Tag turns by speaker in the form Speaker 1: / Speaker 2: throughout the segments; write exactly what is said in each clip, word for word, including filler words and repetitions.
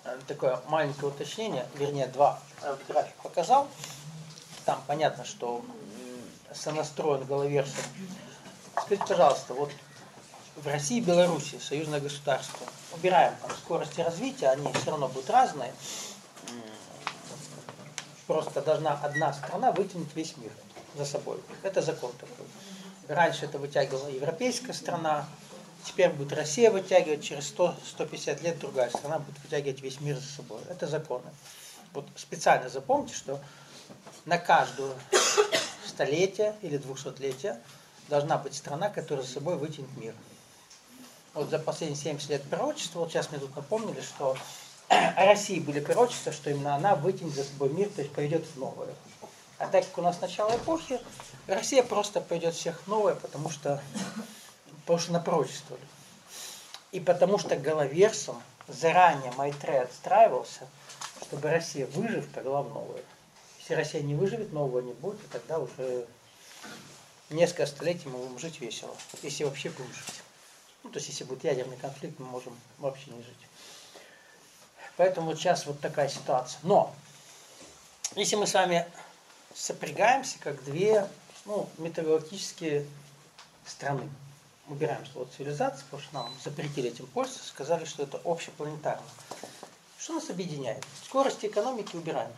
Speaker 1: такое маленькое уточнение, вернее, два график показал. Там понятно, что сонастроен головерсом. Скажите, пожалуйста, вот в России и Беларуси, союзное государство, убираем там скорости развития, они все равно будут разные. Просто должна одна страна вытянуть весь мир за собой. Это закон такой. Раньше это вытягивала европейская страна, теперь будет Россия вытягивать, через сто - сто пятьдесят лет другая страна будет вытягивать весь мир за собой. Это законы. Вот специально запомните, что на каждое столетие или двухсотлетие должна быть страна, которая за собой вытянет мир. Вот за последние семьдесят лет пророчества, вот сейчас мне тут напомнили, что о России были пророчества, что именно она вытянет за собой мир, то есть поведет в новое. А так как у нас начало эпохи, Россия просто поведет всех в новое, потому что, потому что напрочествовали. И потому что головерсом заранее Майтрея отстраивался, чтобы Россия, выжив, повела в новое. Если Россия не выживет, нового не будет, и тогда уже несколько столетий мы будем жить весело, если вообще будем жить. Ну, то есть, если будет ядерный конфликт, мы можем вообще не жить. Поэтому вот сейчас вот такая ситуация. Но, если мы с вами сопрягаемся, как две, ну, метагалактические страны, убираем слово цивилизация, потому что нам запретили этим пользоваться, сказали, что это общепланетарно. Что нас объединяет? Скорость экономики убираем.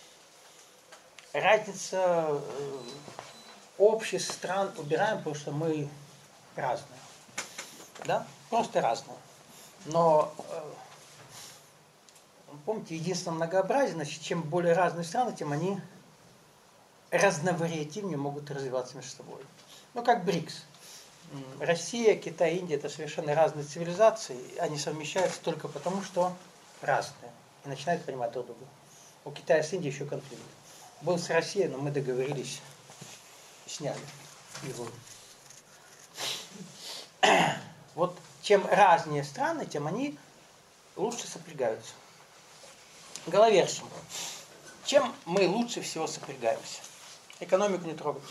Speaker 1: Разница э, обществ стран убираем, потому что мы разные. Да? Просто разные. Но э, помните, единственное многообразие, значит, чем более разные страны, тем они разновариативнее могут развиваться между собой. Ну, как БРИКС. Россия, Китай, Индия – это совершенно разные цивилизации, они совмещаются только потому, что разные, и начинают понимать друг друга. У Китая с Индией еще конфликт. Был с Россией, но мы договорились, сняли его. Вот чем разнее страны, тем они лучше сопрягаются. Головершим. Чем мы лучше всего сопрягаемся? Экономику не трогать.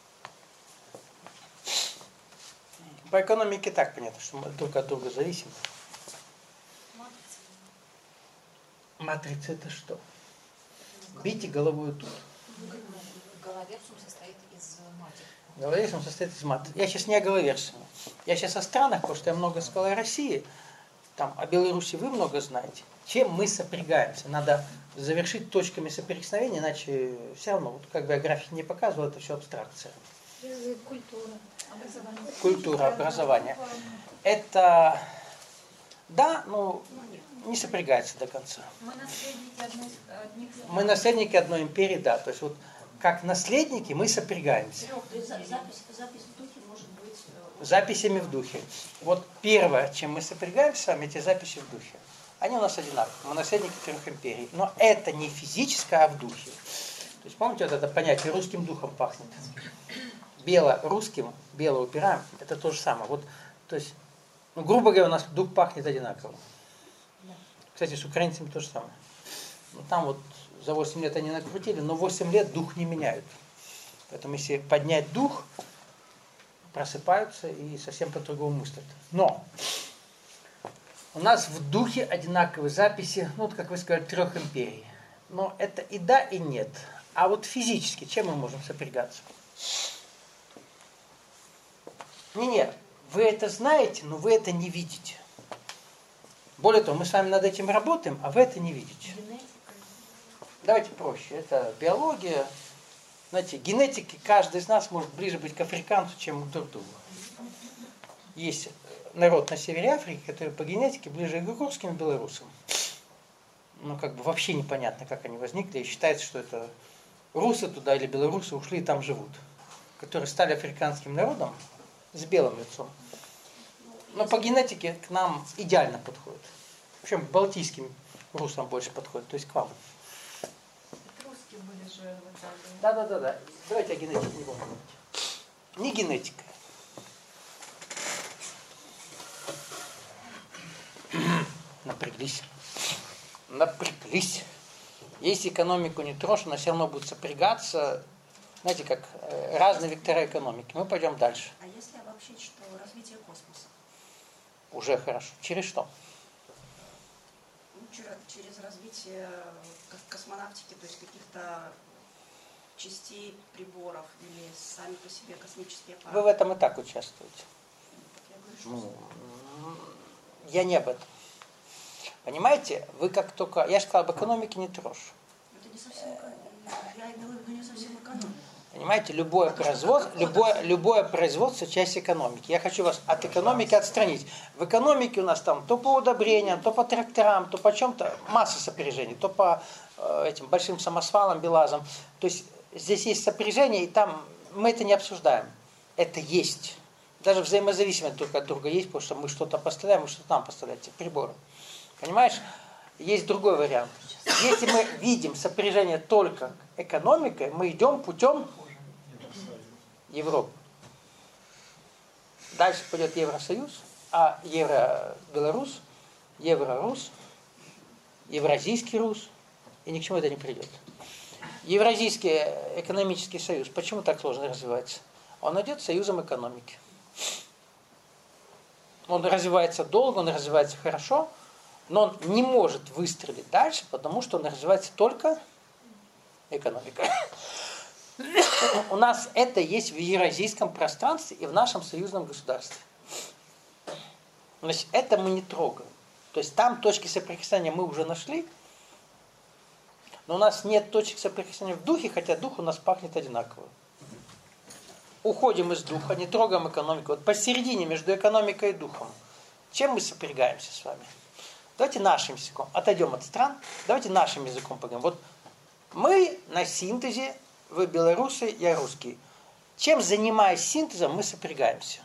Speaker 1: По экономике так понятно, что мы друг от друга зависим.
Speaker 2: Матрица.
Speaker 1: Матрица это что? Бейте головой тут.
Speaker 2: Головерсум состоит из матери.
Speaker 1: Головерсум состоит из матрицы. Я сейчас не о головерсуме. Я сейчас о странах, потому что я много сказал о России. Там, о Беларуси вы много знаете. Чем мы сопрягаемся? Надо завершить точками соприкосновения, иначе все равно, вот как бы я график не показывал, это все абстракция.
Speaker 3: Язык, культура, образование.
Speaker 1: Культура, образование. Это, да, ну, не сопрягается до конца.
Speaker 3: Мы наследники одной, одних...
Speaker 1: Мы наследники одной империи, да. То есть вот как наследники мы сопрягаемся.
Speaker 2: То есть запись, запись в духе может быть...
Speaker 1: Записями в духе. Вот первое, чем мы сопрягаемся с вами, эти записи в духе. Они у нас одинаковые. Мы наследники трех империй. Но это не физическое, а в духе. То есть помните вот это понятие «русским духом пахнет»? Бело-русским, бело убираем, это то же самое. Вот, то есть, ну, грубо говоря, у нас дух пахнет одинаково. Кстати, с украинцами то же самое. Ну, там вот за восемь лет они накрутили, но восемь лет дух не меняют. Поэтому если поднять дух, просыпаются и совсем по-другому мыслят. Но у нас в духе одинаковые записи, ну, вот, как вы сказали, трех империй. Но это и да, и нет. А вот физически, чем мы можем сопрягаться? Не-не, вы это знаете, но вы это не видите. Более того, мы с вами над этим работаем, а вы это не видите.
Speaker 2: Генетика.
Speaker 1: Давайте проще. Это биология. Знаете, генетики каждый из нас может ближе быть к африканцу, чем к друг другу. Есть народ на севере Африки, который по генетике ближе к русским и белорусам. Ну, как бы вообще непонятно, как они возникли. И считается, что это русы туда или белорусы ушли и там живут. Которые стали африканским народом с белым лицом. Но по генетике к нам идеально подходит. Причем к балтийским русам больше подходит, то есть к вам.
Speaker 3: Русские были же в Италии.
Speaker 1: Да-да-да. Давайте о генетике не будем говорить. Не генетика. Напряглись. Напряглись. Если экономику не трожь, она все равно будет сопрягаться. Знаете, как э, разные вектора экономики. Мы пойдем дальше.
Speaker 2: А если обобщить, что развитие космоса?
Speaker 1: Уже хорошо. Через что?
Speaker 4: чер- через развитие ко- космонавтики, то есть каких-то частей приборов или сами по себе космические аппараты.
Speaker 1: Вы в этом и так участвуете.
Speaker 4: Я говорю, что
Speaker 1: Ну, я не об этом. Понимаете, вы как только... Я же сказал, об экономике не трожь.
Speaker 4: это не совсем эко- я имела в виду не совсем экономику.
Speaker 1: Понимаете, любое производство, любое, любое производство – часть экономики. Я хочу вас от экономики отстранить. В экономике у нас там то по удобрениям, то по тракторам, то по чем-то, масса сопряжений, то по э, этим большим самосвалам, белазам. То есть здесь есть сопряжение, и там мы это не обсуждаем. Это есть. Даже взаимозависимость друг от друга есть, потому что мы что-то поставляем, вы что-то нам поставляете, приборы. Понимаешь? Есть другой вариант. Если мы видим сопряжение только экономикой, мы идем путем Европы. Дальше пойдет Евросоюз, а Евро-Беларусь, Евро-Рус, Евразийский Рус, и ни к чему это не придет. Евразийский экономический союз, почему так сложно развивается? Он идет союзом экономики. Он развивается долго, он развивается хорошо, но он не может выстрелить дальше, потому что он развивается только экономикой. У нас это есть в евразийском пространстве и в нашем союзном государстве. Значит, это мы не трогаем. То есть там точки соприкосновения мы уже нашли, но у нас нет точек соприкосновения в духе, хотя дух у нас пахнет одинаково. Уходим из духа, не трогаем экономику. Вот посередине между экономикой и духом. Чем мы сопрягаемся с вами? Давайте нашим языком. Отойдем от стран. Давайте нашим языком поговорим. Вот мы на синтезе, вы белорусы, я русский. Чем, занимаясь синтезом, мы сопрягаемся?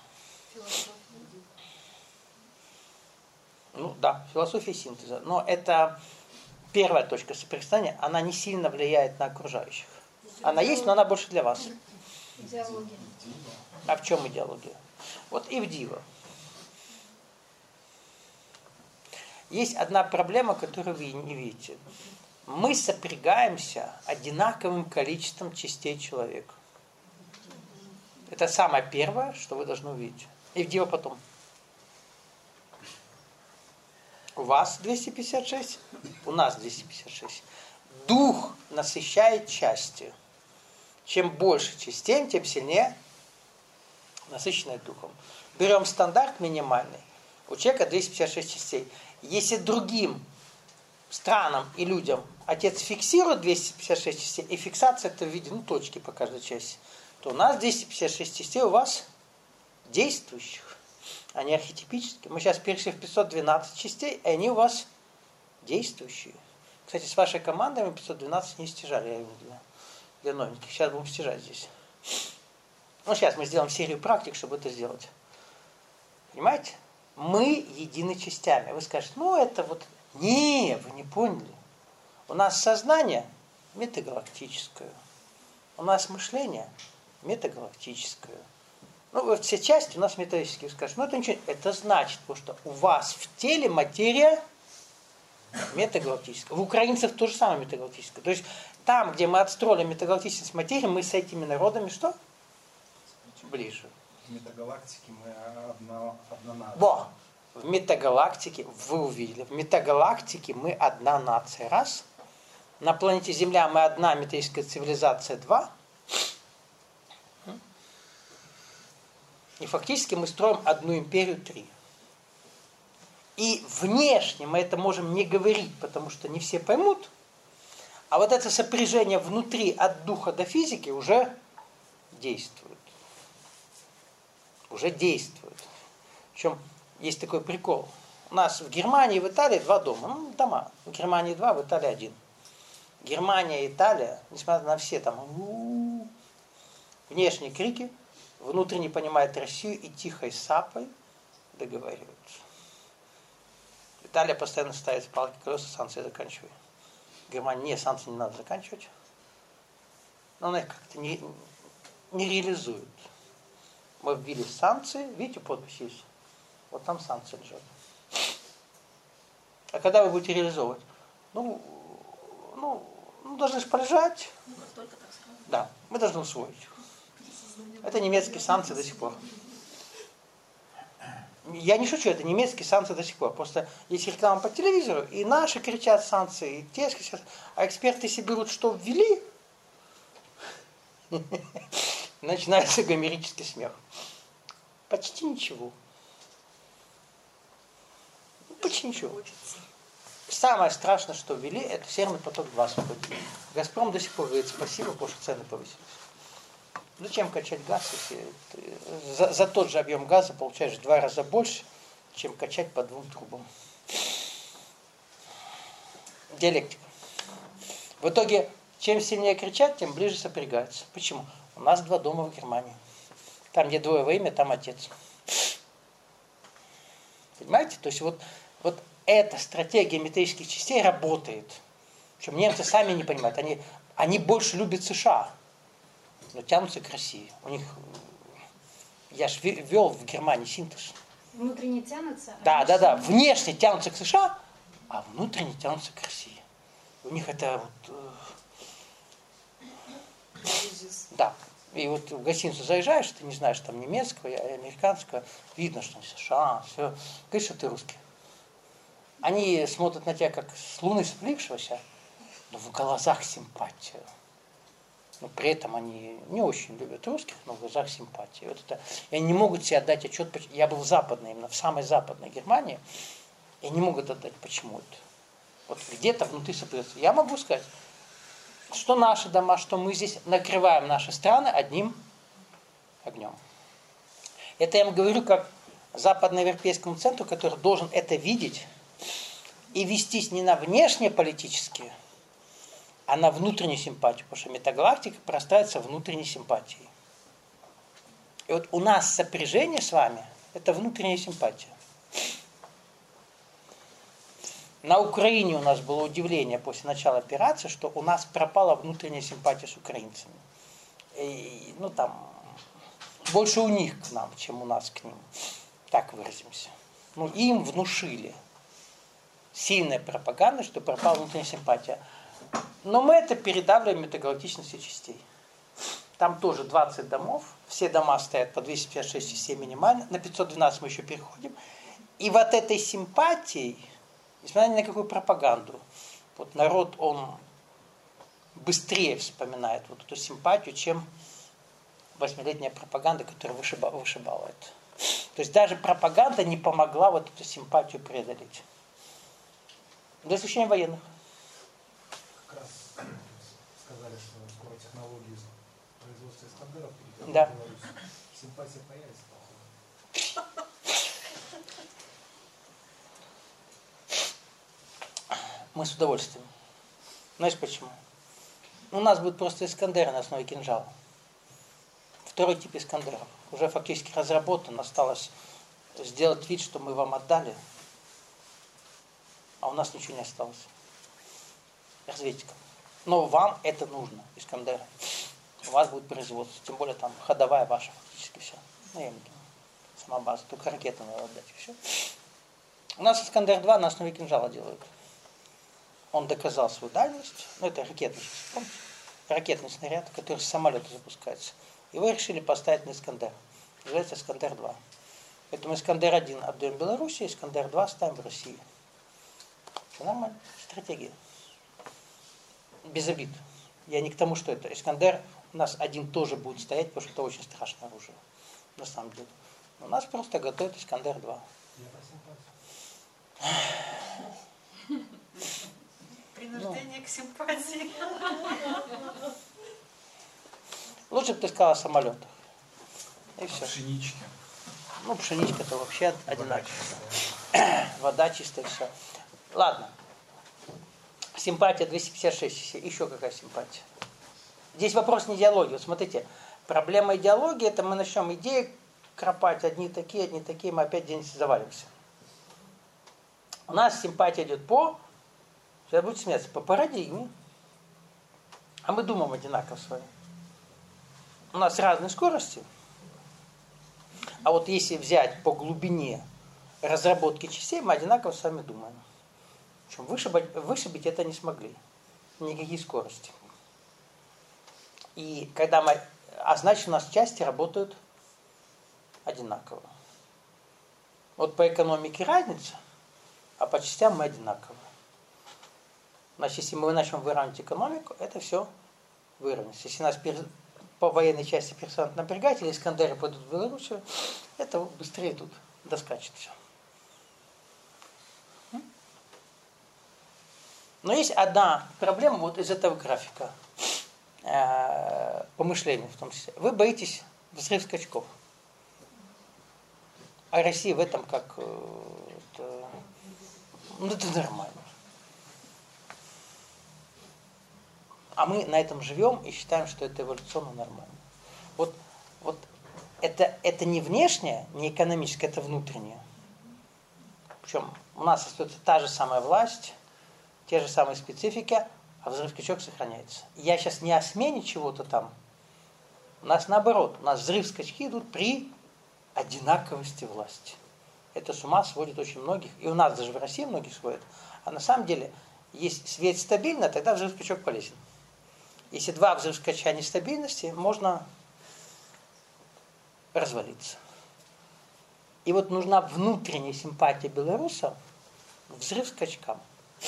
Speaker 1: Ну да, философия синтеза. Но это первая точка соприкосновения. Она не сильно влияет на окружающих. Она есть, но она больше для вас.
Speaker 2: Идеология.
Speaker 1: А в чем идеология? Вот и в диво. Есть одна проблема, которую вы не видите. Мы сопрягаемся одинаковым количеством частей человека. Это самое первое, что вы должны увидеть. И в диво потом. У вас двести пятьдесят шесть, у нас двести пятьдесят шесть. Дух насыщает части. Чем больше частей, тем сильнее насыщенное духом. Берем стандарт минимальный. У человека двести пятьдесят шесть частей. Если другим странам и людям отец фиксирует двести пятьдесят шесть частей, и фиксация это в виде ну, точки по каждой части, то у нас двести пятьдесят шесть частей, у вас действующих, а не архетипических. Мы сейчас перешли в пятьсот двенадцать частей, и они у вас действующие. Кстати, с вашей командой мы пятьсот двенадцать не стяжали, я его для, для новеньких. Сейчас будем стяжать здесь. Ну, сейчас мы сделаем серию практик, чтобы это сделать. Понимаете? Мы едины частями. Вы скажете, ну это вот... Не, вы не поняли. У нас сознание метагалактическое. У нас мышление метагалактическое. Ну, вот все части у нас металлические. Вы скажете, ну это ничего. Это значит, потому что у вас в теле материя метагалактическая. В украинцев то же самое метагалактическое. То есть там, где мы отстроили метагалактичность материи, мы с этими народами что? Ближе.
Speaker 5: В метагалактике мы одна, одна нация.
Speaker 1: Во! В метагалактике, вы увидели, в метагалактике мы одна нация, раз. На планете Земля мы одна металлическая цивилизация, два. И фактически мы строим одну империю, три. И внешне мы это можем не говорить, потому что не все поймут. А вот это сопряжение внутри от духа до физики уже действует. Уже действует. Причем есть такой прикол. У нас в Германии и в Италии два дома. Ну, дома. В Германии два, в Италии один. Германия и Италия, несмотря на все там у-у-у, внешние крики, внутренне понимают Россию и тихой сапой договариваются. Италия постоянно ставит палки колеса, санкции заканчивает. Германия, не, санкции не надо заканчивать. Но она их как-то не, не реализует. Мы ввели санкции, видите, подпись есть? Вот там санкции лежат. А когда вы будете реализовывать? Ну, ну, ну должны же полежать.
Speaker 2: Ну, как только так сразу.
Speaker 1: Да, мы должны усвоить. Это немецкие санкции до сих пор. Я не шучу, это немецкие санкции до сих пор. Просто есть реклама по телевизору, и наши кричат санкции, и те кричат, а эксперты себе берут, что ввели, начинается гомерический смех. Почти ничего. Почти ничего. Самое страшное, что ввели, это Северный поток-два освободили. Газпром до сих пор говорит спасибо, потому что цены повысились. Зачем качать газ, если ты за, за тот же объем газа получаешь в два раза больше, чем качать по двум трубам? Диалектика. В итоге, чем сильнее кричать, тем ближе сопрягаются. Почему? У нас два дома в Германии. Там, где двое во имя, там отец. Понимаете? То есть вот, вот эта стратегия металлических частей работает. Причем немцы сами не понимают. Они, они больше любят США, но тянутся к России. У них, я же вел в Германии синтез.
Speaker 2: Внутренне тянутся? А
Speaker 1: Да, да, да. Внешне тянутся к США, а внутренне тянутся к России. У них это вот... Да. И вот в гостиницу заезжаешь, ты не знаешь там немецкого, американского, видно, что США, все. Говоришь, что ты русский. Они смотрят на тебя как с луны сплившегося, но в глазах симпатия. Но при этом они не очень любят русских, но в глазах симпатия. Вот это, и они не могут себе отдать отчет, я был в западной, именно в самой западной Германии, и не могут отдать, почему это. Вот где-то внутри сопрется. Я могу сказать, что наши дома, что мы здесь накрываем наши страны одним огнем. Это я вам говорю как западноевропейскому центру, который должен это видеть и вестись не на внешнеполитические, а на внутреннюю симпатию, потому что метагалактика простраивается внутренней симпатией. И вот у нас сопряжение с вами – это внутренняя симпатия. На Украине у нас было удивление после начала операции, что у нас пропала внутренняя симпатия с украинцами. И, ну там, больше у них к нам, чем у нас к ним. Так выразимся. Ну, им внушили сильная пропаганда, что пропала внутренняя симпатия. Но мы это передавливаем метагалактичностью частей. Там тоже двадцать домов, все дома стоят по двести пятьдесят шесть и семь минимально, на пятьсот двенадцать мы еще переходим. И вот этой симпатией, несмотря ни на какую пропаганду, вот народ, он быстрее вспоминает вот эту симпатию, чем восьмилетняя пропаганда, которая вышибала, вышибала это. То есть даже пропаганда не помогла вот эту симпатию преодолеть. До исключения военных.
Speaker 5: Как раз сказали, что скоро технологии производства Искандеров перейдут
Speaker 1: Да.
Speaker 5: в Беларусь. Симпатия появится, походу.
Speaker 1: Мы с удовольствием. Знаешь почему? У нас будет просто Искандеры на основе кинжала. Второй тип Искандеров. Уже фактически разработан. Осталось сделать вид, что мы вам отдали, а у нас ничего не осталось. Разведчикам. Но вам это нужно, Искандеры. У вас будет производство. Тем более там ходовая ваша фактически все. Ну, я имею в виду, сама база. Только ракеты надо отдать и все. У нас Искандер два на основе кинжала делают. Он доказал свою дальность. Ну, это ракетный, помните? Ракетный снаряд, который с самолета запускается. Его решили поставить на Искандер. Называется Искандер два. Поэтому Искандер один отдаем Беларуси, Искандер два ставим в России. Все нормально. Стратегия. Без обид. Я не к тому, что это. Искандер у нас один тоже будет стоять, потому что это очень страшное оружие. На самом деле. У нас просто готовят Искандер два.
Speaker 4: Принуждение к симпатии.
Speaker 1: Лучше бы ты сказала о самолетах. И все.
Speaker 5: Пшенички.
Speaker 1: Ну, пшеничка-то вообще одинаково. Вода чистая, все. Ладно. Симпатия двести пятьдесят шесть. Еще какая симпатия? Здесь вопрос не идеологии. Вот смотрите, проблема идеологии, это мы начнем идеи кропать, одни такие, одни такие, мы опять где-нибудь завалимся. У нас симпатия идет по, сейчас будете смеяться, по парадигме. А мы думаем одинаково с вами. У нас разные скорости. А вот если взять по глубине разработки частей, мы одинаково с вами думаем. Причем вышибать, вышибить это не смогли. Никакие скорости. И когда мы... А значит, у нас части работают одинаково. Вот по экономике разница, а по частям мы одинаковые. Значит, если мы начнем выравнивать экономику, это все выровняется. Если нас пер... по военной части перестанут напрягать, или Искандеры пойдут в Белоруссию, это быстрее тут доскачет все. Но есть одна проблема вот из этого графика, э, по мышлению в том числе. Вы боитесь взрыв скачков. А Россия в этом как... Э, это, ну, это нормально. А мы на этом живем и считаем, что это эволюционно нормально. Вот, вот это, это не внешнее, не экономическое, это внутреннее. Причем у нас остается та же самая власть, те же самые специфики, а взрыв-скачок сохраняется. Я сейчас не о смене чего-то там. У нас наоборот, у нас взрыв-скачки идут при одинаковости власти. Это с ума сводит очень многих. И у нас даже в России многих сводит. А на самом деле, если свет стабильно, тогда взрыв-скачок полезен. Если два взрыв-скачка нестабильности, можно развалиться. И вот нужна внутренняя симпатия белорусов к взрыв-скачкам.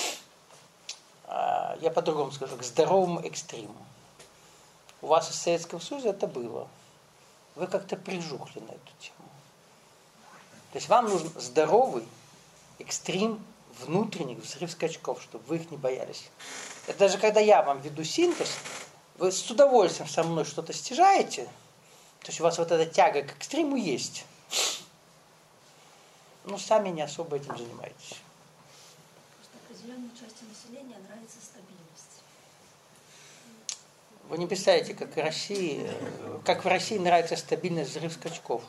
Speaker 1: Я по-другому скажу, к здоровому экстриму. У вас из Советского Союза это было. Вы как-то прижухли на эту тему. То есть вам нужен здоровый экстрим внутренних взрыв-скачков, чтобы вы их не боялись. Это даже когда я вам веду синтез, вы с удовольствием со мной что-то стяжаете, то есть у вас вот эта тяга к экстриму есть. Но сами не особо этим занимаетесь.
Speaker 4: Просто определенной части населения нравится стабильность.
Speaker 1: Вы не представляете, как в России, как в России нравится стабильность взрыв скачков.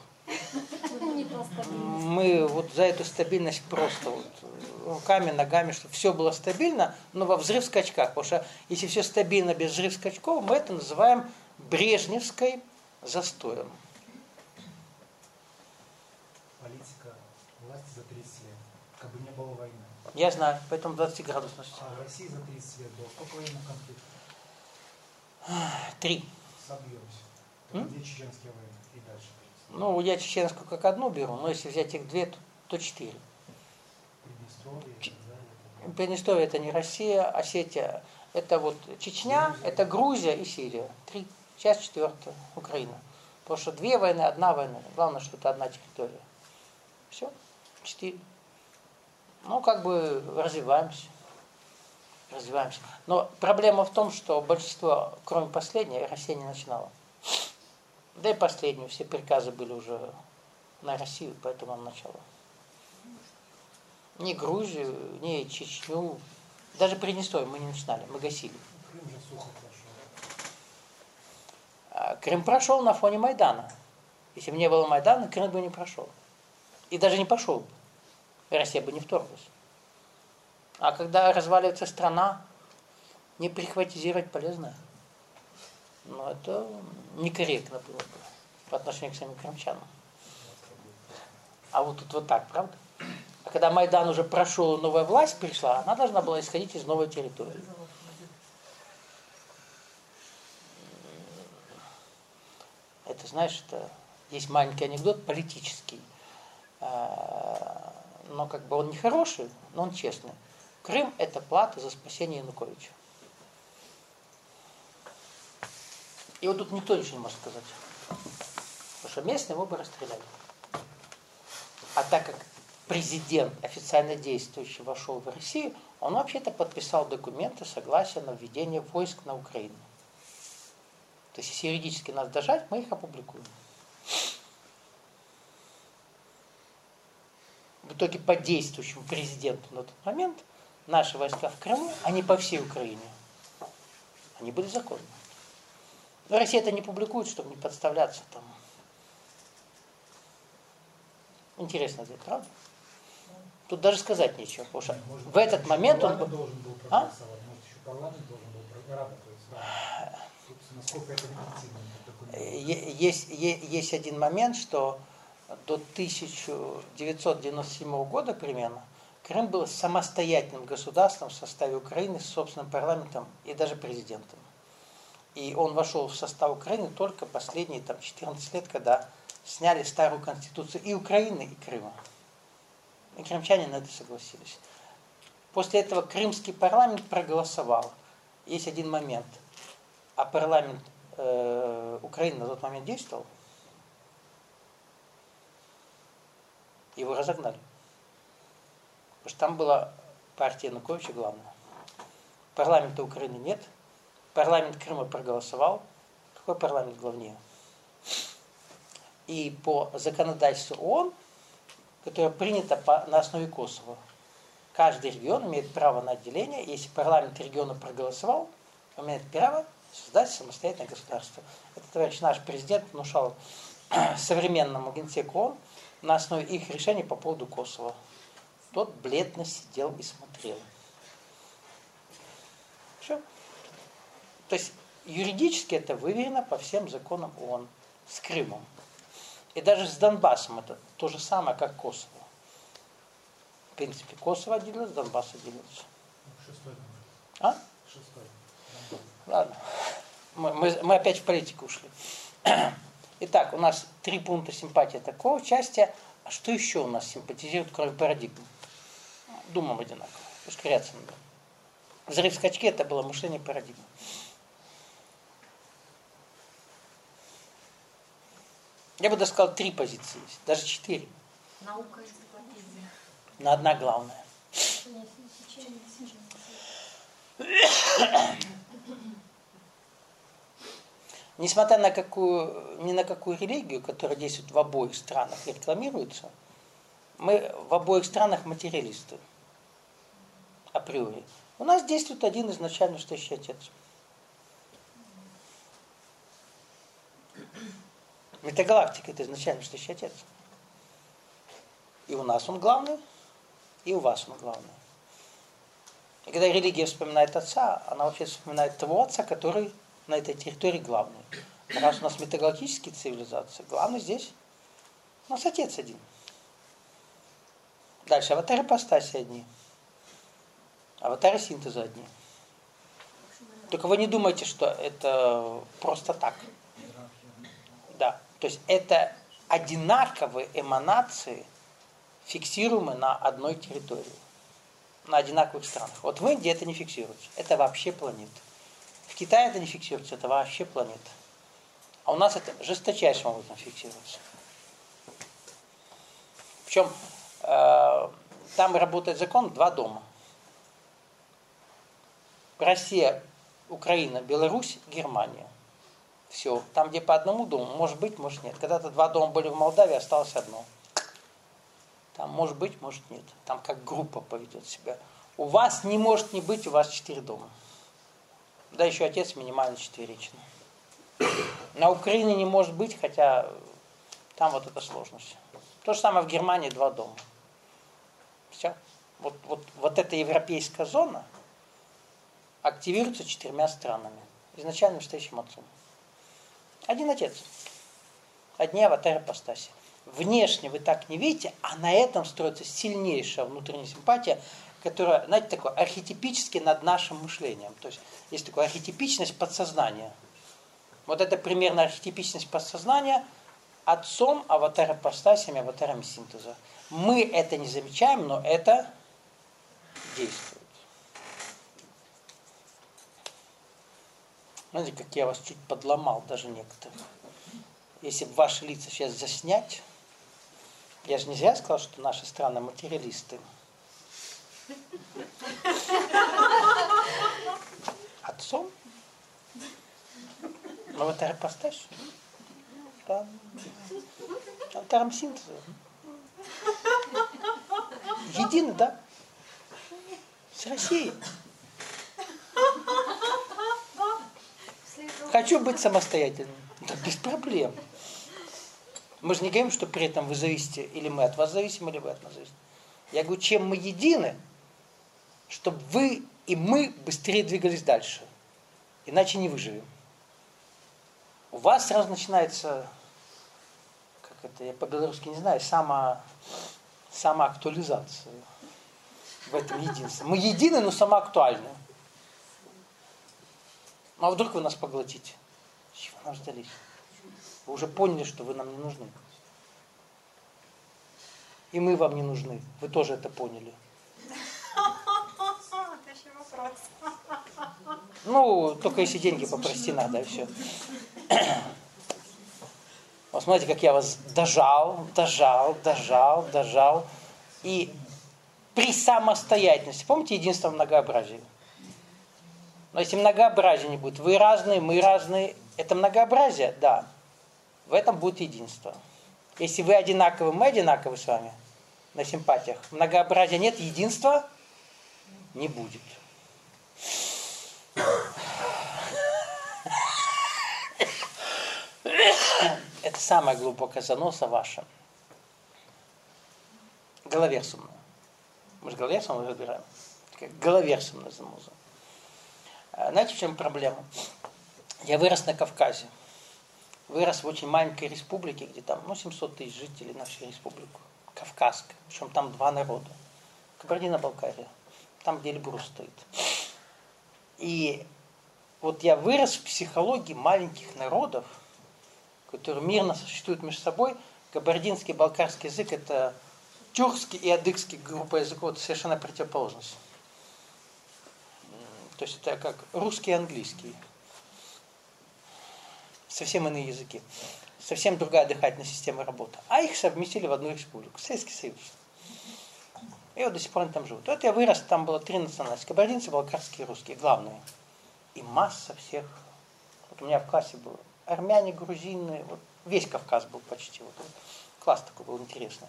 Speaker 1: Мы вот за эту стабильность просто вот руками, ногами, чтобы все было стабильно, но во взрыв скачках. Потому что если все стабильно без взрыв скачков, мы это называем брежневской застоем.
Speaker 5: Политика власти за тридцать лет, как бы не было войны.
Speaker 1: Я знаю, поэтому двадцатиградусность.
Speaker 5: А в России за тридцать лет было сколько военных конфликтов?
Speaker 1: Три.
Speaker 5: Собьемся.
Speaker 1: М?
Speaker 5: Две чеченские войны и дальше.
Speaker 1: Ну, я чеченскую как одну беру, но если взять их две, то, то четыре.
Speaker 5: Приднестровье и так далее.
Speaker 1: Приднестровье это не Россия, Осетия это вот Чечня, это Грузия и Сирия. Три. Сейчас четвертая, Украина. Потому что две войны, одна война. Главное, что это одна территория. Все, четыре. Ну, как бы развиваемся. Развиваемся. Но проблема в том, что большинство, кроме последней, Россия не начинала. Да и последнюю, все приказы были уже на Россию, поэтому она начала. Ни Грузию, ни Чечню, даже Приднестровье мы не начинали, мы гасили.
Speaker 5: Крым же сухо прошел.
Speaker 1: Крым прошел на фоне Майдана. Если бы не было Майдана, Крым бы не прошел. И даже не пошел бы. Россия бы не вторглась. А когда разваливается страна, не прихватизировать полезно. Но это некорректно было бы по отношению к самим крымчанам. А вот тут вот так, правда? А когда Майдан уже прошел, новая власть пришла, она должна была исходить из новой территории. Это, знаешь, это есть маленький анекдот политический. Но как бы он не хороший, но он честный. Крым – это плата за спасение Януковича. И вот тут никто ничего не может сказать. Потому что местные его бы расстреляли. А так как президент, официально действующий, вошел в Россию, он вообще-то подписал документы согласия на введение войск на Украину. То есть, если юридически нас дожать, мы их опубликуем. В итоге по действующему президенту на тот момент наши войска в Крыму, они по всей Украине, они были законны. Но Россия это не публикует, чтобы не подставляться там. Интересно это, правда? Тут даже сказать нечего, потому что
Speaker 5: Может,
Speaker 1: в этот момент он...
Speaker 5: должен был
Speaker 1: А?
Speaker 5: проголосовать, может, еще парламент должен был проголосовать, то есть, да. Насколько это легитимно?
Speaker 1: Есть, есть один момент, что до тысяча девятьсот девяносто седьмого года примерно Крым был самостоятельным государством в составе Украины с собственным парламентом и даже президентом. И он вошел в состав Украины только последние там, четырнадцать лет, когда сняли старую конституцию и Украины, и Крыма. И крымчане на это согласились. После этого крымский парламент проголосовал. Есть один момент. А парламент э, Украины на тот момент действовал? Его разогнали. Потому что там была партия Януковича главная. Парламента Украины нет. Парламент Крыма проголосовал. Какой парламент главнее? И по законодательству ООН, которое принято по, на основе Косово, каждый регион имеет право на отделение. Если парламент региона проголосовал, он имеет право создать самостоятельное государство. Это товарищ наш президент внушал современному генсеку ООН на основе их решений по поводу Косово. Тот бледно сидел и смотрел. Все. То есть юридически это выверено по всем законам ООН. С Крымом. И даже с Донбассом это то же самое, как Косово. В принципе, Косово отделилось, Донбасс отделился.
Speaker 5: Шестой.
Speaker 1: А?
Speaker 5: Шестой.
Speaker 1: Ладно. Мы, мы, мы опять в политику ушли. Итак, у нас три пункта симпатии такого участия. А что еще у нас симпатизирует, кроме парадигмы? Думаем одинаково. Ускоряться надо. Взрыв скачки — это было мышление парадигмы. Я бы даже сказал, три позиции есть, даже четыре.
Speaker 3: Наука и энциклопедия.
Speaker 1: Но одна главная. Несмотря на какую, ни на какую религию, которая действует в обоих странах и рекламируется, мы в обоих странах материалисты. Априори. У нас действует один изначально стоящий отец. Метагалактика — это изначально стоящий отец. И у нас он главный, и у вас он главный. И когда религия вспоминает отца, она вообще вспоминает того отца, который на этой территории главный. Раз у нас метагалактические цивилизации, главный здесь у нас отец один. Дальше аватары ипостаси одни. Аватары синтеза одни. Только вы не думайте, что это просто так. Да. То есть это одинаковые эманации, фиксируемые на одной территории. На одинаковых странах. Вот в Индии это не фиксируется. Это вообще планета. В Китае это не фиксируется. Это вообще планета. А у нас это жесточайшим образом фиксируется. Причем э, там работает закон два дома. Россия, Украина, Беларусь, Германия. Все. Там, где по одному дому, может быть, может нет. Когда-то два дома были в Молдавии, осталось одно. Там может быть, может нет. Там как группа поведет себя. У вас не может не быть, у вас четыре дома. Да, еще отец минимально четыречный. На Украине не может быть, хотя там вот эта сложность. То же самое в Германии два дома. Все. Вот, вот, вот эта европейская зона активируется четырьмя странами. Изначально стоящим отцом. Один отец. Одни аватары ипостаси. Внешне вы так не видите, а на этом строится сильнейшая внутренняя симпатия, которая, знаете, такое архетипически над нашим мышлением. То есть есть такая архетипичность подсознания. Вот это примерно архетипичность подсознания отцом, аватар ипостасями, аватарами синтеза. Мы это не замечаем, но это действует. Знаете, как я вас чуть подломал, даже некоторых. Если бы ваши лица сейчас заснять, я же не зря сказал, что наши страны материалисты. Отцом? Аватар ипостась? Да. Аватаром синтеза. Единый, да? С Россией. Хочу быть самостоятельным. Да без проблем. Мы же не говорим, что при этом вы зависите, или мы от вас зависим, или вы от нас зависите. Я говорю, чем мы едины, чтобы вы и мы быстрее двигались дальше. Иначе не выживем. У вас сразу начинается, как это, я по-белорусски не знаю, само, самоактуализация в этом единстве. Мы едины, но самоактуальны. Ну а вдруг вы нас поглотите? Чего нам ждались? Вы уже поняли, что вы нам не нужны. И мы вам не нужны. Вы тоже это поняли.
Speaker 3: Это еще вопрос.
Speaker 1: Ну, только если деньги попросить надо, и все. Вот смотрите, как я вас дожал, дожал, дожал, дожал. И при самостоятельности, помните, единство в многообразии? Но если многообразия не будет, вы разные, мы разные, это многообразие, да. В этом будет единство. Если вы одинаковы, мы одинаковы с вами на симпатиях. Многообразия нет, единства не будет. Это самая глубокая заноса ваша. Головерсумная. Мы же головерсум разбираем. Такая головерсумная заноза. Знаете, в чем проблема? Я вырос на Кавказе. Вырос в очень маленькой республике, где там ну, семьсот тысяч жителей нашей республики. Кавказская. Причем там два народа. Кабардино-Балкария. Там, где Эльбрус стоит. И вот я вырос в психологии маленьких народов, которые мирно существуют между собой. Кабардинский и балкарский язык – это тюркский и адыгский группа языков, это совершенно противоположность. То есть это как русский и английский. Совсем иные языки. Совсем другая дыхательная система работы. А их совместили в одну республику. Советский Союз. И вот до сих пор они там живут. Вот я вырос, там было три национальности. Кабардинцы, балкарские, русские. Главные. И масса всех. Вот у меня в классе было армяне, грузины. Вот весь Кавказ был почти. Вот, вот. Класс такой был интересный.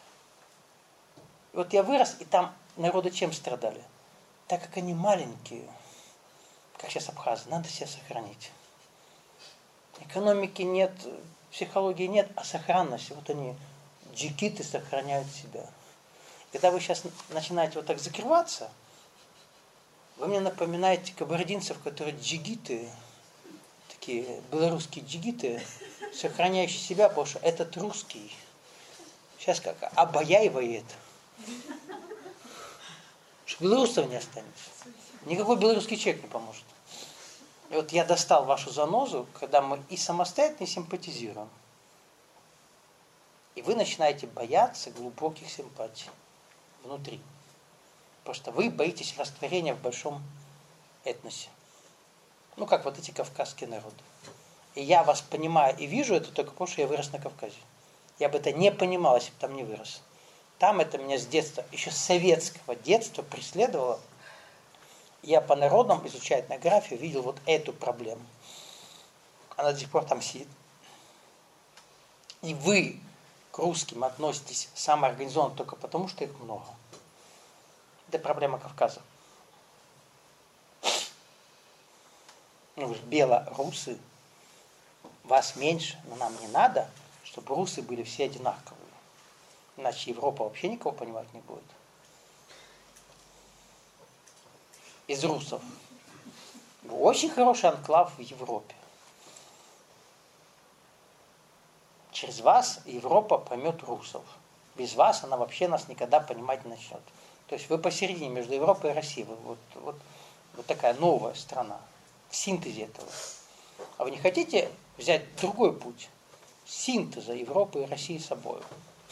Speaker 1: И вот я вырос, и там народы чем страдали? Так как они маленькие, как сейчас абхазы, надо себя сохранить. Экономики нет, психологии нет, а сохранность. Вот они, джигиты, сохраняют себя. Когда вы сейчас начинаете вот так закрываться, вы мне напоминаете кабардинцев, которые джигиты, такие белорусские джигиты, сохраняющие себя, потому что этот русский сейчас как обаяивает. Что белорусов не останется. Никакой белорусский человек не поможет. И вот я достал вашу занозу, когда мы и самостоятельно и симпатизируем. И вы начинаете бояться глубоких симпатий внутри. Потому что вы боитесь растворения в большом этносе. Ну, как вот эти кавказские народы. И я вас понимаю и вижу это только потому, что я вырос на Кавказе. Я бы это не понимал, если бы там не вырос. Там это меня с детства, еще с советского детства преследовало. Я по народам, изучая этнографию, видел вот эту проблему. Она до сих пор там сидит. И вы к русским относитесь самоорганизованно только потому, что их много. Это проблема Кавказа. Ну, вы же белорусы, вас меньше, но нам не надо, чтобы русы были все одинаковые. Иначе Европа вообще никого понимать не будет. Из русов. Очень хороший анклав в Европе. Через вас Европа поймет русов. Без вас она вообще нас никогда понимать не начнет. То есть вы посередине между Европой и Россией. Вот, вот, вот такая новая страна. В синтезе этого. А вы не хотите взять другой путь? Синтеза Европы и России с собой.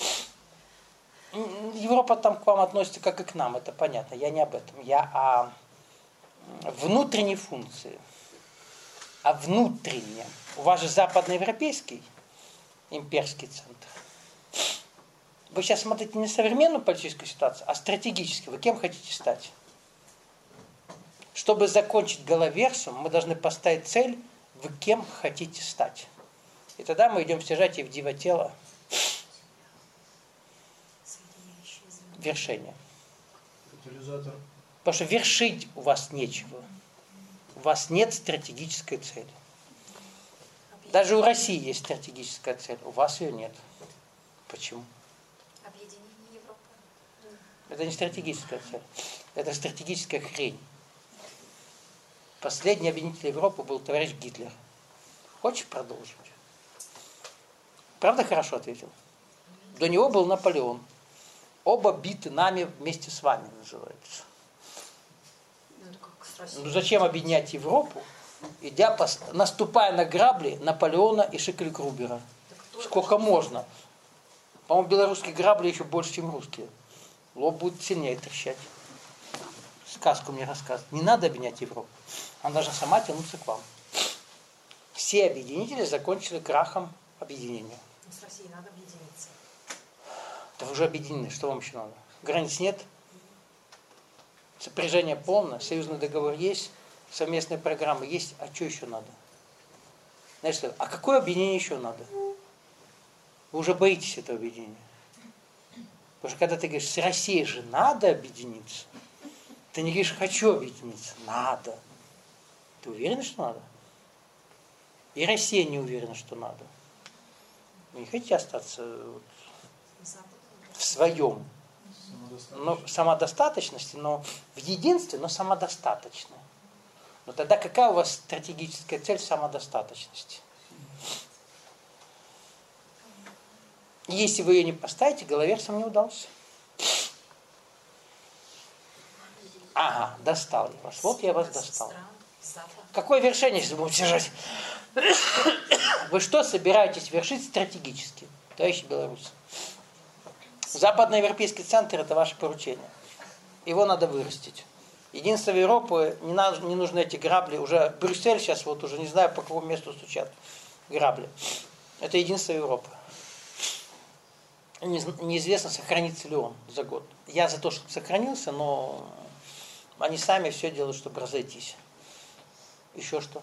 Speaker 1: Европа там к вам относится как и к нам, это понятно. Я не об этом. Я о внутренней функции. А внутреннем. У вас же западноевропейский имперский центр. Вы сейчас смотрите не современную политическую ситуацию, а стратегически. Вы кем хотите стать? Чтобы закончить головерсум, мы должны поставить цель, вы кем хотите стать. И тогда мы идем в сжатие в дивотело. Вершение.
Speaker 5: Катализатор.
Speaker 1: Потому что вершить у вас нечего. У вас нет стратегической цели. Даже у России есть стратегическая цель, у вас ее нет. Почему?
Speaker 2: Объединение Европы.
Speaker 1: Это не стратегическая цель. Это стратегическая хрень. Последний объединитель Европы был товарищ Гитлер. Хочешь продолжить? Правда хорошо ответил? До него был Наполеон. Оба биты нами вместе с вами называется. Ну зачем объединять Европу, идя по, наступая на грабли Наполеона и Шикльгрубера? Сколько можно? По-моему, белорусские грабли еще больше, чем русские. Лоб будет сильнее трещать. Сказку мне рассказывают. Не надо объединять Европу. Она должна сама тянуться к вам. Все объединители закончили крахом объединения.
Speaker 2: Но с Россией надо объединиться.
Speaker 1: Да вы уже объединены, что вам еще надо? Границ нет? Сопряжение полное, союзный договор есть, совместная программа есть, а что еще надо? Знаешь что, а какое объединение еще надо? Вы уже боитесь этого объединения. Потому что когда ты говоришь, с Россией же надо объединиться, ты не говоришь, хочу объединиться, надо. Ты уверен, что надо? И Россия не уверена, что надо. Вы не хотите остаться вот в своем, но самодостаточности, но в единстве, но самодостаточно. Но тогда какая у вас стратегическая цель самодостаточности? Если вы ее не поставите, головерсам не удался. Ага, достал я вас. Вот я вас достал. Какое вершение сейчас будем держать? Вы что собираетесь вершить стратегически, товарищи белорусы? Западноевропейский центр – это ваше поручение. Его надо вырастить. Единство Европы, не, надо, не нужны эти грабли. Уже Брюссель сейчас, вот уже не знаю, по какому месту стучат грабли. Это единство Европы. Не, неизвестно, сохранится ли он за год. Я за то, чтобы сохранился, но они сами все делают, чтобы разойтись. Еще что?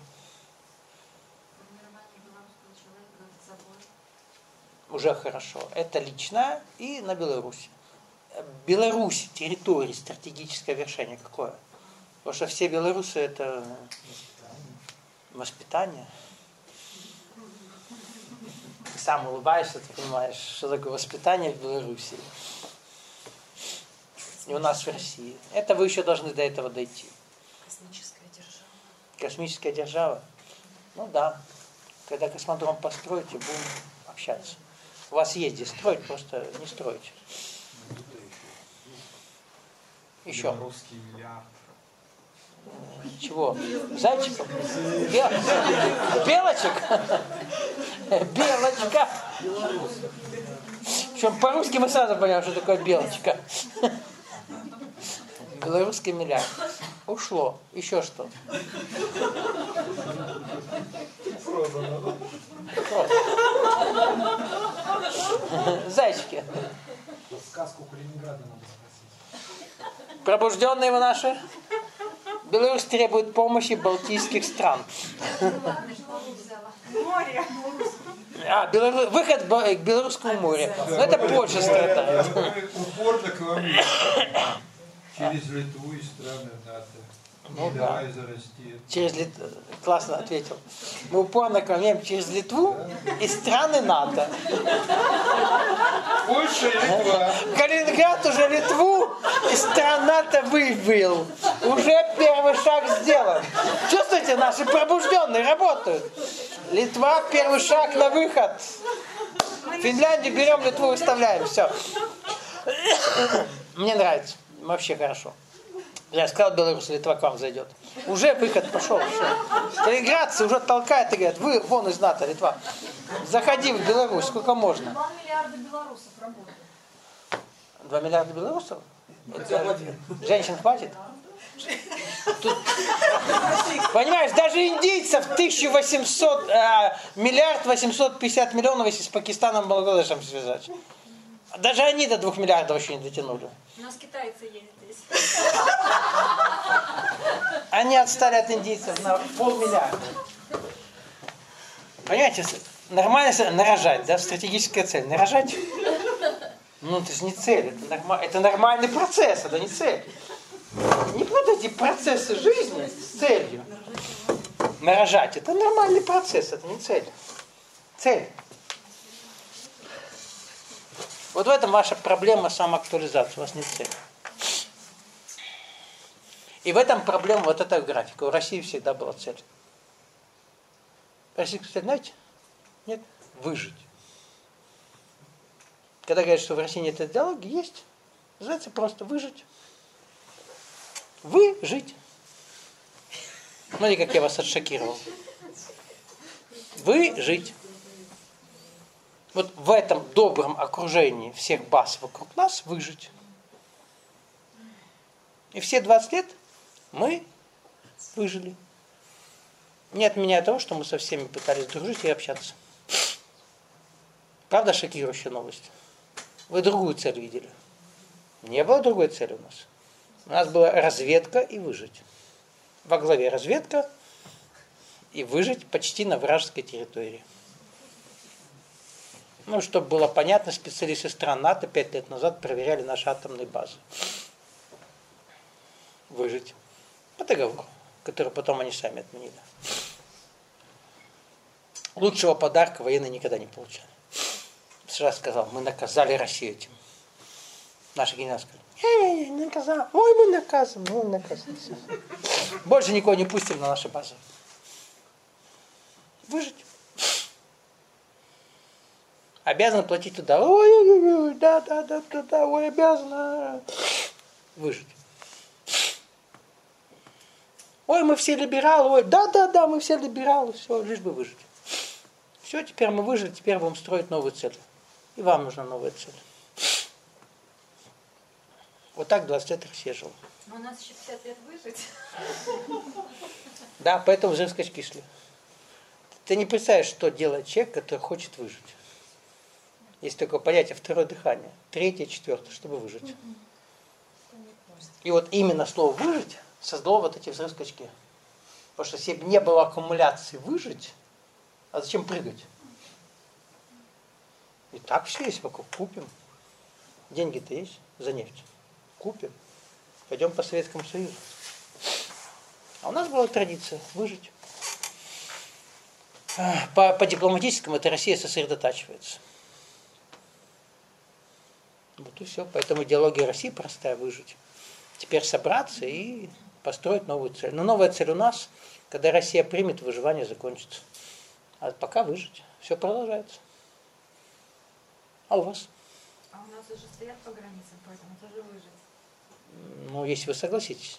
Speaker 1: Уже хорошо. Это лично и на Беларуси. Беларусь, территория, стратегическое вершение какое? Потому что все белорусы это воспитание. Ты сам улыбаешься, ты понимаешь, что такое воспитание в Беларуси. И у нас в России. Это вы еще должны до этого дойти.
Speaker 2: Космическая держава.
Speaker 1: Космическая держава? Ну да. Когда космодром построите, будем общаться. У вас есть где строить, просто не стройте. Еще.
Speaker 5: Русский миллиард.
Speaker 1: Чего? Зайчиков? Бел... Белочек? Белочка. Причем по-русски мы сразу поняли, что такое белочка. Белорусский миллиард. Ушло. Еще что? Продано. Зайчики.
Speaker 5: Сказку Калининграда надо спросить.
Speaker 1: Пробужденные вы наши? Беларусь требует помощи балтийских стран.
Speaker 3: Море.
Speaker 1: А, Белору... выход к Белорусскому морю. Но это Польша страдает.
Speaker 6: Упорно к вам через Литву и страны НАТО.
Speaker 1: Ну,
Speaker 6: Не
Speaker 1: да.
Speaker 6: давай зарасти.
Speaker 1: Через Лит... Классно ответил. Мы упорно кормим через Литву и страны НАТО.
Speaker 6: Польша и Литва.
Speaker 1: Калининград уже Литву и стран НАТО вывел. Уже первый шаг сделан. Чувствуете, наши пробужденные работают. Литва, первый шаг на выход. Финляндию берем, Литву выставляем. Все. Мне нравится. Вообще хорошо. Я сказал, Беларусь, Литва к вам зайдет. Уже выход пошел. Все. Калининградцы уже толкают и говорят, вы вон из НАТО, Литва. Заходи в Беларусь, сколько можно.
Speaker 3: Два миллиарда белорусов работают.
Speaker 1: Два миллиарда белорусов? Это... Женщин хватит? Тут... Понимаешь, даже индийцев тысяча восемьсот, э, миллиард восемьсот пятьдесят миллионов, если с Пакистаном и Бангладешем связать. Даже они до двух миллиардов еще не дотянули.
Speaker 2: У нас китайцы есть здесь.
Speaker 1: Они отстали от индийцев на полмиллиарда. Понимаете, нормально нарожать, да, стратегическая цель. Нарожать, ну это же не цель, это, норма... это нормальный процесс, это не цель. Не путайте процессы жизни с целью. Нарожать, это нормальный процесс, это не цель. Цель. Вот в этом ваша проблема самоактуализации, у вас нет цели. И в этом проблема вот эта графика. У России всегда была цель. Российская цель, знаете? Нет. Выжить. Когда говорят, что в России нет идеологии, есть. Называется просто выжить. Выжить. Смотрите, как я вас отшокировал. Выжить. вот в этом добром окружении всех баз вокруг нас выжить. И все двадцать лет мы выжили. Не отменяя того, что мы со всеми пытались дружить и общаться. Правда, шокирующая новость? Вы другую цель видели. Не было другой цели у нас. У нас была разведка и выжить. Во главе разведка и выжить почти на вражеской территории. Ну, чтобы было понятно, специалисты стран НАТО пять лет назад проверяли наши атомные базы. Выжить. По договору, который потом они сами отменили. Лучшего подарка военные никогда не получали. США сказал, мы наказали Россию этим. Наши генералы сказали, не, не, не наказал. Ой, мы наказаны, мы наказаны. Больше никого не пустим на наши базы. Выжить. Обязан платить туда. Ой, ой, ой, да, да, да, да, да, ой, обязан. Выжить. Ой, мы все либералы, ой, да, да, да, мы все либералы, все, лишь бы выжить. Все, теперь мы выжили, теперь будем строить новую цель. И вам нужна новая цель. Вот так двадцать лет Россия жила.
Speaker 2: Но у нас еще пятьдесят лет выжить.
Speaker 1: Да, поэтому взрыв скачки шли. Ты не представляешь, что делает человек, который хочет выжить. Есть такое понятие второе дыхание, третье, четвертое, чтобы выжить. И вот именно слово «выжить» создало вот эти взрыв скачки. Потому что если бы не было аккумуляции выжить, а зачем прыгать? И так все есть вокруг. Купим. Деньги-то есть за нефть. Купим. Пойдем по Советскому Союзу. А у нас была традиция выжить. По, по дипломатическому это Россия сосредотачивается. Вот и все. Поэтому идеология России простая — выжить. Теперь собраться и построить новую цель. Но новая цель у нас, когда Россия примет, выживание закончится. А пока выжить. Все продолжается. А у вас?
Speaker 2: А у нас уже стоят по границам, поэтому тоже выжить.
Speaker 1: Ну, если вы согласитесь.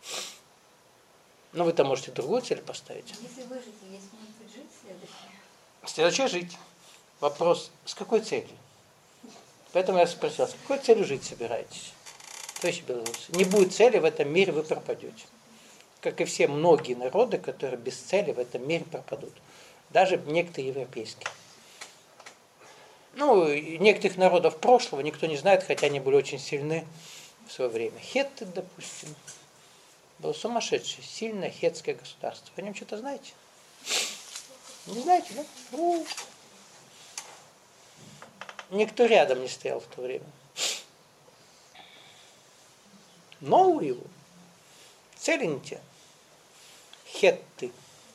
Speaker 1: Но вы-то можете другую цель поставить.
Speaker 3: Если выжить, есть смысл жить следующее.
Speaker 1: Следующее — жить. Вопрос, с какой целью? Поэтому я спросил, с какой целью жить собираетесь? Товарищи белорусы, не будет цели в этом мире, вы пропадете. Как и все многие народы, которые без цели в этом мире пропадут. Даже некоторые европейские. Ну, некоторых народов прошлого никто не знает, хотя они были очень сильны в свое время. Хетты, допустим, было сумасшедшее, сильное хетское государство. Вы о нем что-то знаете? Не знаете, да? Ну, никто рядом не стоял в то время. Но у его цели не те. Хетты.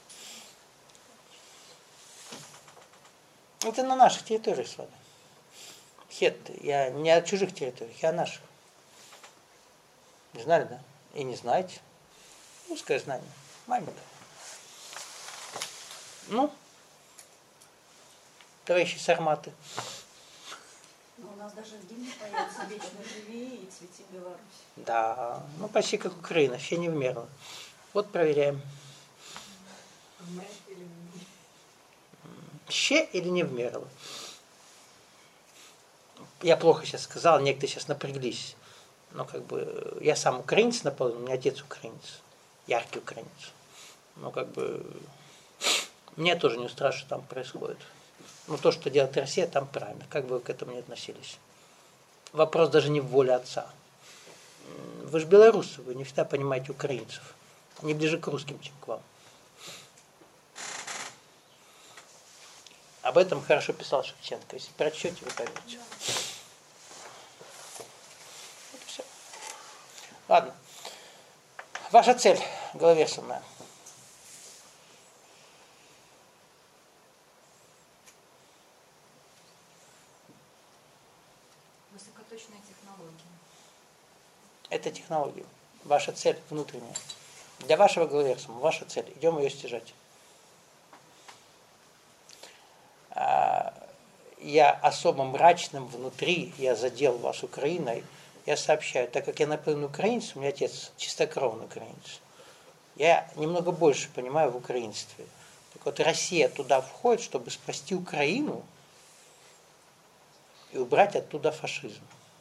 Speaker 1: Это на наших территориях с вами. Хетты. Я не о чужих территориях, я о наших. Не знали, да? И не знаете. Узкое знание. Маленькое. Ну, товарищи сарматы.
Speaker 4: Но у нас даже в гимне поется «Вечно живи и цвети Беларусь».
Speaker 1: Да, ну почти как Украина, все не вмерла. Вот проверяем. Ще или не вмерла? Я плохо сейчас сказал, некоторые сейчас напряглись. Но как бы я сам украинец наполовину, у меня отец украинец, яркий украинец. Но как бы мне тоже не страшно, что там происходит. Но то, что делает Россия, там правильно, как бы вы к этому не относились. Вопрос даже не в воле отца. Вы же белорусы, вы не всегда понимаете украинцев. Они ближе к русским, чем к вам. Об этом хорошо писал Шевченко. Если прочтете, вы поймете. Вот и все. Ладно. Ваша цель, Головешина.
Speaker 2: Высокоточные технологии.
Speaker 1: Это технология. Ваша цель внутренняя. Для вашего Головешина ваша цель. Идем ее стяжать. Я особо мрачным внутри, я задел вас Украиной, я сообщаю, так как я наполовину украинец, у меня отец чистокровный украинец, я немного больше понимаю в украинстве. Так вот, Россия туда входит, чтобы спасти Украину, и убрать оттуда фашизм.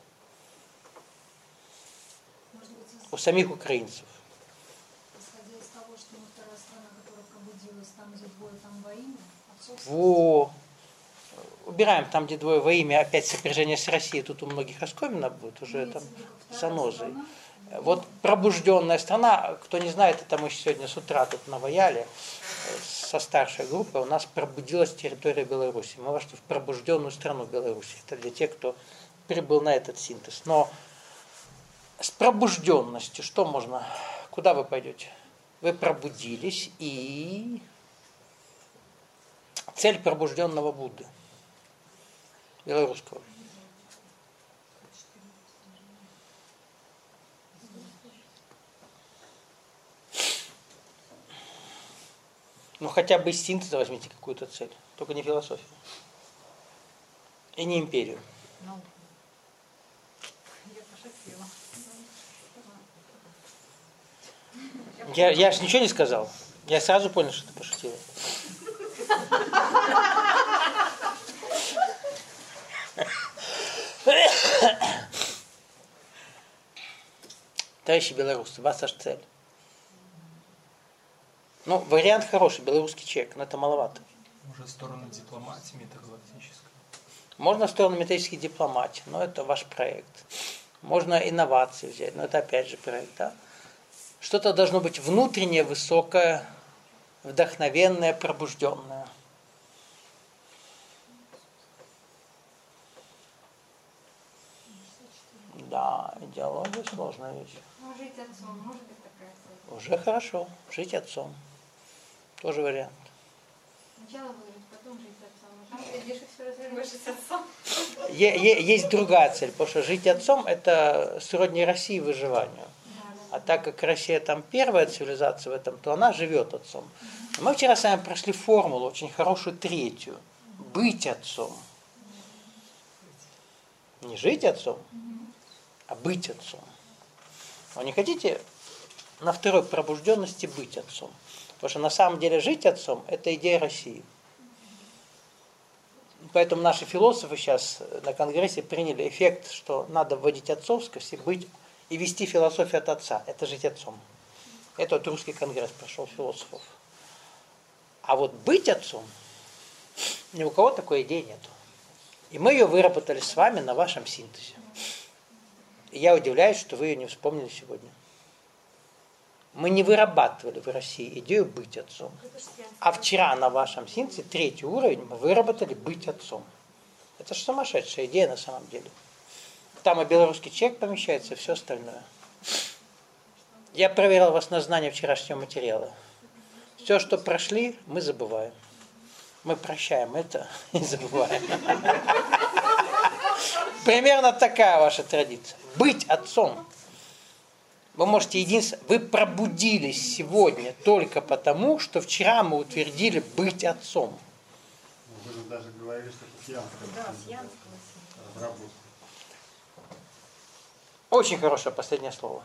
Speaker 3: Может быть,
Speaker 1: У самих украинцев.
Speaker 3: исходя из того, что мы вторая страна, которая пробудилась, там, где двое, там во имя, отцовство.
Speaker 1: Во. Убираем там, где двое во имя, опять сопряжение с Россией, тут у многих раскомина будет уже там занозой. Вот пробужденная страна, кто не знает, это мы сегодня с утра тут наваяли со старшей группой, у нас пробудилась территория Беларуси. Мы вошли в пробужденную страну Беларуси. Это для тех, кто прибыл на этот синтез. Но с пробужденностью что можно? Куда вы пойдете? Вы пробудились, и цель пробужденного Будды белорусского. Ну хотя бы из синтеза возьмите какую-то цель, только не философию. И не империю.
Speaker 2: Ну, я пошутила.
Speaker 1: Я, я же ничего не сказал. Я сразу понял, что ты пошутила. Товарищи белорусы, у вас аж цель. Ну, вариант хороший, белорусский человек, но это маловато.
Speaker 7: Уже в сторону дипломатии метагалактической.
Speaker 1: Можно в сторону методической дипломатии, но это ваш проект. Можно инновации взять, но это опять же проект. Да? Что-то должно быть внутреннее, высокое, вдохновенное, пробужденное. Да, идеология сложная вещь.
Speaker 2: Ну, жить отцом, может быть такая цель.
Speaker 1: Уже хорошо, жить отцом. Тоже вариант.
Speaker 2: Сначала выжить, потом жить отцом. А там, глядишь, и все развернешь с отцом.
Speaker 1: Е- е- есть другая цель, потому что жить отцом – это сродни России выживанию. А так как Россия там первая цивилизация в этом, то она живет отцом. Мы вчера с вами прошли формулу, очень хорошую третью. Быть отцом. Не жить отцом, а быть отцом. Вы не хотите на второй пробужденности быть отцом? Потому что на самом деле жить отцом – это идея России. Поэтому наши философы сейчас на Конгрессе приняли эффект, что надо вводить отцовскость и быть и вести философию от отца. Это жить отцом. Это вот русский конгресс прошел философов. А вот быть отцом, ни у кого такой идеи нету. И мы ее выработали с вами на вашем синтезе. И я удивляюсь, что вы ее не вспомнили сегодня. Мы не вырабатывали в России идею быть отцом. А вчера на вашем синтезе, третий уровень, мы выработали быть отцом. Это же сумасшедшая идея на самом деле. Там и белорусский человек помещается, и все остальное. Я проверил вас на знание вчерашнего материала. Все, что прошли, мы забываем. Мы прощаем это и забываем. Примерно такая ваша традиция. Быть отцом. Вы можете единственное, вы пробудились сегодня только потому, что вчера мы утвердили быть отцом.
Speaker 6: Вы же даже говорили, что это с Янского.
Speaker 4: Да, с Янского.
Speaker 6: Разработка.
Speaker 1: Очень хорошее последнее слово.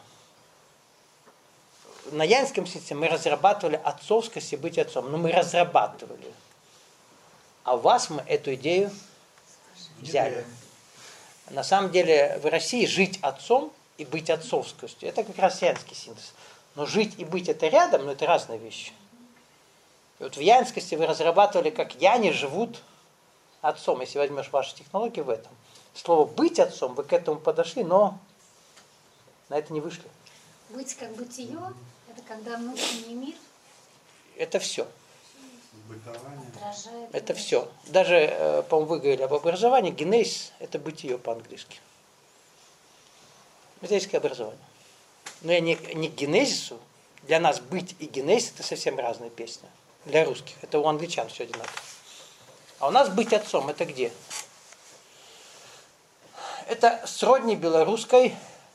Speaker 1: На Янском синтезе мы разрабатывали отцовскость и быть отцом. Но мы разрабатывали. А у вас мы эту идею взяли. На самом деле в России жить отцом и быть отцовскостью – это как раз янский синтез. Но жить и быть это рядом, но это разные вещи. И вот в янскости вы разрабатывали, как яне живут отцом. Если возьмешь ваши технологии в этом. Слово «быть отцом» вы к этому подошли, но на это не вышли.
Speaker 3: Быть как бытие, это когда внутренний мир
Speaker 1: Это все.
Speaker 6: Бытование.
Speaker 3: отражает.
Speaker 1: Это все. Даже, э, по-моему, вы говорили об образовании. Генез – это бытие по-английски. Методическое образование. Но я не, не к генезису. Для нас быть и генезис – это совсем разные песни. Для русских. Это у англичан все одинаково. А у нас быть отцом – это где? Это сродни белорусской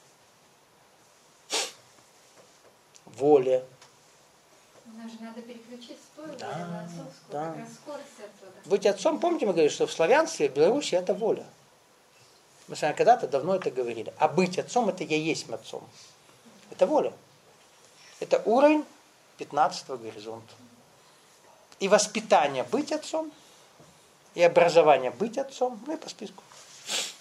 Speaker 1: воле.
Speaker 2: Нам же надо переключить стойло
Speaker 1: Да,
Speaker 2: на отцовскую,
Speaker 1: да.
Speaker 2: как раз скорость оттуда.
Speaker 1: Быть отцом, помните, мы говорили, что в славянстве, в Беларуси это воля. Мы с вами когда-то давно это говорили. А быть отцом – это я есть отцом. Это воля. Это уровень пятнадцатого горизонта. И воспитание быть отцом, и образование быть отцом, ну и по списку.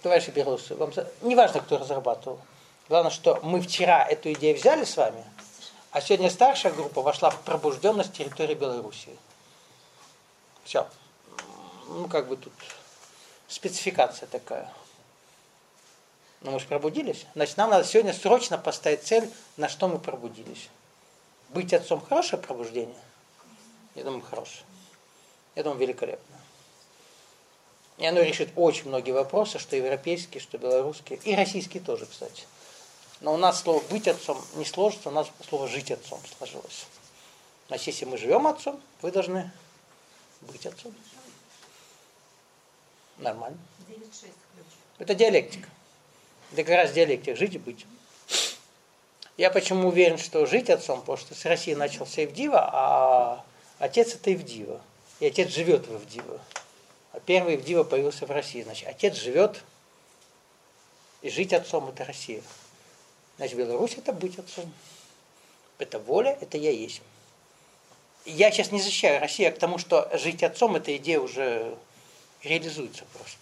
Speaker 1: товарищи белорусы, вам не важно, кто разрабатывал. Главное, что мы вчера эту идею взяли с вами, а сегодня старшая группа вошла в пробужденность территории Белоруссии. Все. Ну, как бы тут спецификация такая. Ну, мы же пробудились. Значит, нам надо сегодня срочно поставить цель, на что мы пробудились. Быть отцом – хорошее пробуждение? Я думаю, хорошее. Я думаю, великолепно. И оно решит очень многие вопросы, что европейские, что белорусские, и российские тоже, кстати. Но у нас слово «быть отцом» не сложится, у нас слово «жить отцом» сложилось. Значит, если мы живем отцом, вы должны быть отцом. Нормально.
Speaker 3: девять шесть ключ.
Speaker 1: Это диалектика. Это как раз диалектика. Жить и быть. Я почему уверен, что жить отцом, потому что с России начался Ивдива, а отец это Ивдива. И отец живет в Ивдиво. А первый Ивдива появился в России. Значит, отец живет, и жить отцом это Россия. Значит, Беларусь это быть отцом. Это воля, это я есть. Я сейчас не защищаю Россию к тому, что жить отцом, эта идея уже реализуется просто.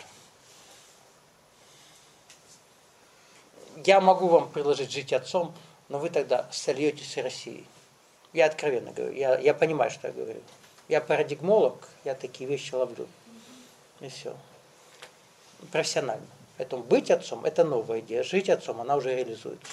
Speaker 1: Я могу вам предложить жить отцом, но вы тогда сольетесь с Россией. Я откровенно говорю, я, я понимаю, что я говорю. Я парадигмолог, я такие вещи ловлю. И все. Профессионально. Поэтому быть отцом – это новая идея. Жить отцом, она уже реализуется.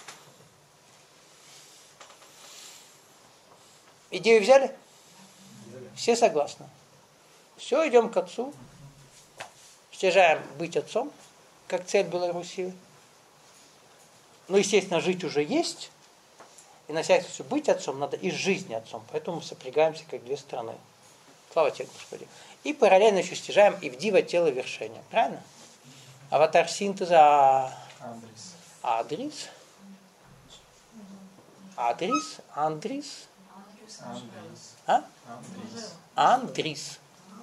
Speaker 1: Идею взяли? Все согласны? Все, идем к отцу. Стяжаем быть отцом, как цель Белоруссии. Ну, естественно, жить уже есть. И на всякий случай быть отцом надо из жизни отцом. Поэтому мы сопрягаемся как две страны. Слава тебе, Господи. И параллельно еще стяжаем Ивдива тело вершения. Правильно? Аватар синтеза
Speaker 7: Андрис.
Speaker 1: Адрис. Адрис. Андрис.
Speaker 7: Андрис.
Speaker 1: А?
Speaker 7: Андрис.
Speaker 1: Андрис.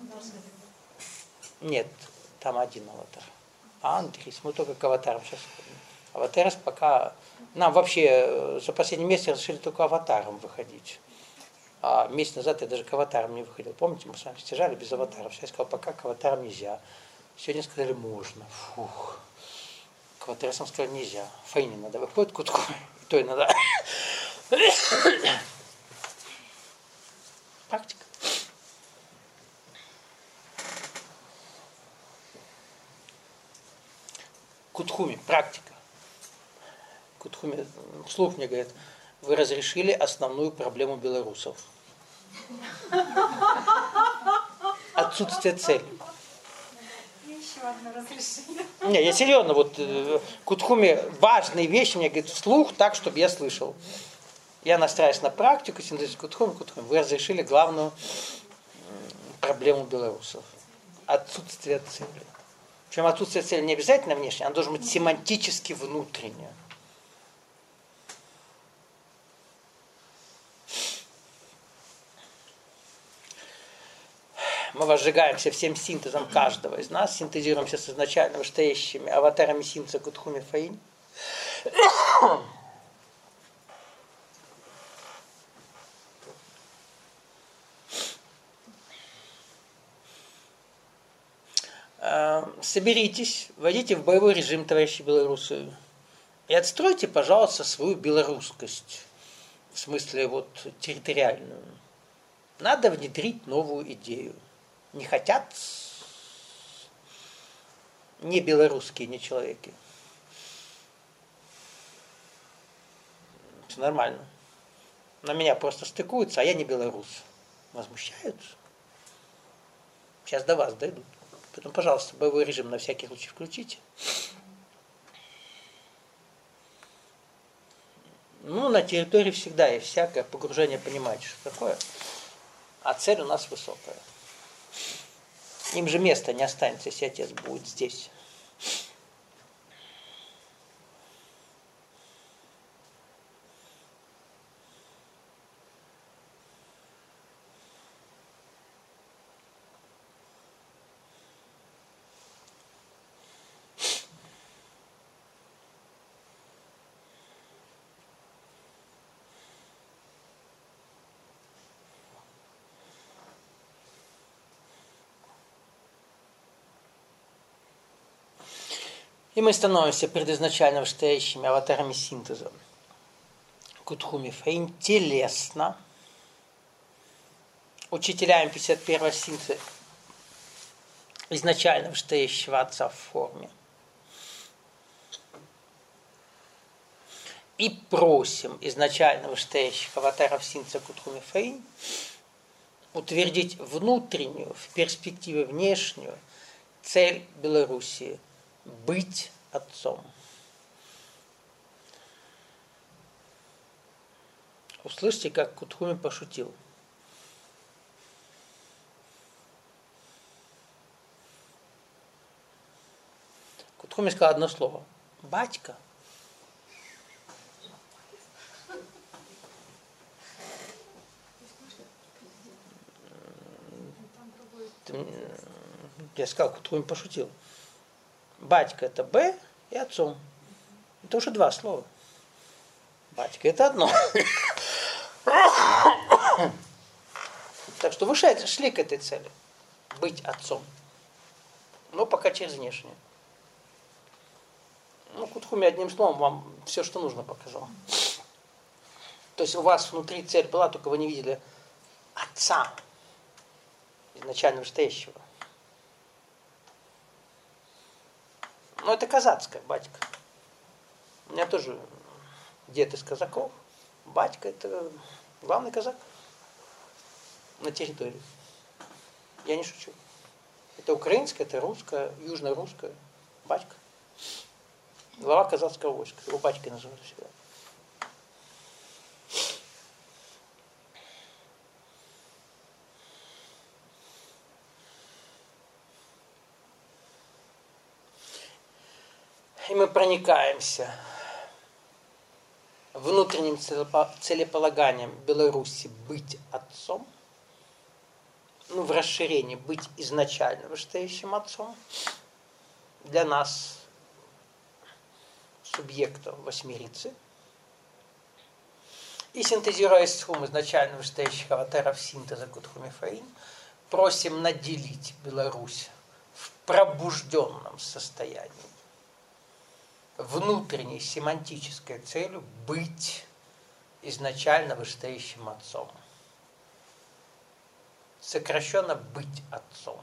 Speaker 1: Нет, там один аватар. Андрис. Мы только к аватарам сейчас ходим. Аватарс пока... Нам вообще за последний месяц решили только аватаром выходить. А месяц назад я даже к аватарам не выходил. Помните, мы с вами стяжали без аватаров. Я сказал, пока к аватарам нельзя. Сегодня сказали, можно. Фух. К аватарам сказали, нельзя. Фаине надо выходит кутку. И то и надо. Практика. Кутхуми. Практика. Кутхуми вслух мне говорит, вы разрешили основную проблему белорусов. Отсутствие цели.
Speaker 3: Еще одно разрешение.
Speaker 1: Не, я серьезно, вот э, Кутхуми важные вещи мне говорит вслух, так, чтобы я слышал. Я настраиваюсь на практику, синтез Кутхуми, Кутхуми. Вы разрешили главную э, проблему белорусов. Отсутствие цели. Причем отсутствие цели не обязательно внешне, оно должно быть семантически внутреннее. Мы возжигаемся всем синтезом каждого из нас, синтезируемся с изначально вышестоящими аватарами синтеза Кутхуми Фаинь. Соберитесь, войдите в боевой режим, товарищи белорусы, и отстройте, пожалуйста, свою белорусскость, в смысле вот территориальную. Надо внедрить новую идею. Не хотят не белорусские, не человеки. Все нормально. На меня просто стыкуются, а я не белорус. Возмущаются. Сейчас до вас дойдут. Поэтому, пожалуйста, боевой режим на всякий случай включите. Ну, на территории всегда есть всякое погружение, понимаете, что такое. А цель у нас высокая. Им же места не останется, если отец будет здесь. И мы становимся предизначально вышестоящими аватарами синтеза. Кутхуми Фейн телесно. Учителяем пятьдесят первого синтеза изначально вышестоящего Отца в форме. И просим изначально вышестоящих аватаров синтеза Кутхуми Фейн утвердить внутреннюю, в перспективе внешнюю, цель Белоруссии – быть отцом. Услышьте, как Кутхуми пошутил. Кутхуми сказал одно слово. Батька. Я сказал, Кутхуми пошутил. Батька это Б и отцом. Это уже два слова. Батька это одно. Так что вы шли к этой цели. Быть отцом. Но пока через внешнее. Ну, Кутхуми одним словом вам все, что нужно, показал. То есть у вас внутри цель была, только вы не видели отца, изначально настоящего. Но это казацкая батька. У меня тоже дед из казаков. Батька это главный казак на территории. Я не шучу. Это украинская, это русская, южно-русская батька. Глава казацкого войска. Его батькой называют всегда. И мы проникаемся внутренним целеполаганием Беларуси быть отцом, ну, в расширении быть изначально вышестоящим отцом, для нас, субъектов восьмирицы, и синтезируя из схем изначально вышестоящих аватаров синтеза Кутхуми Фейн, просим наделить Беларусь в пробужденном состоянии внутренней семантической целью быть изначально вышестоящим отцом. Сокращенно быть отцом.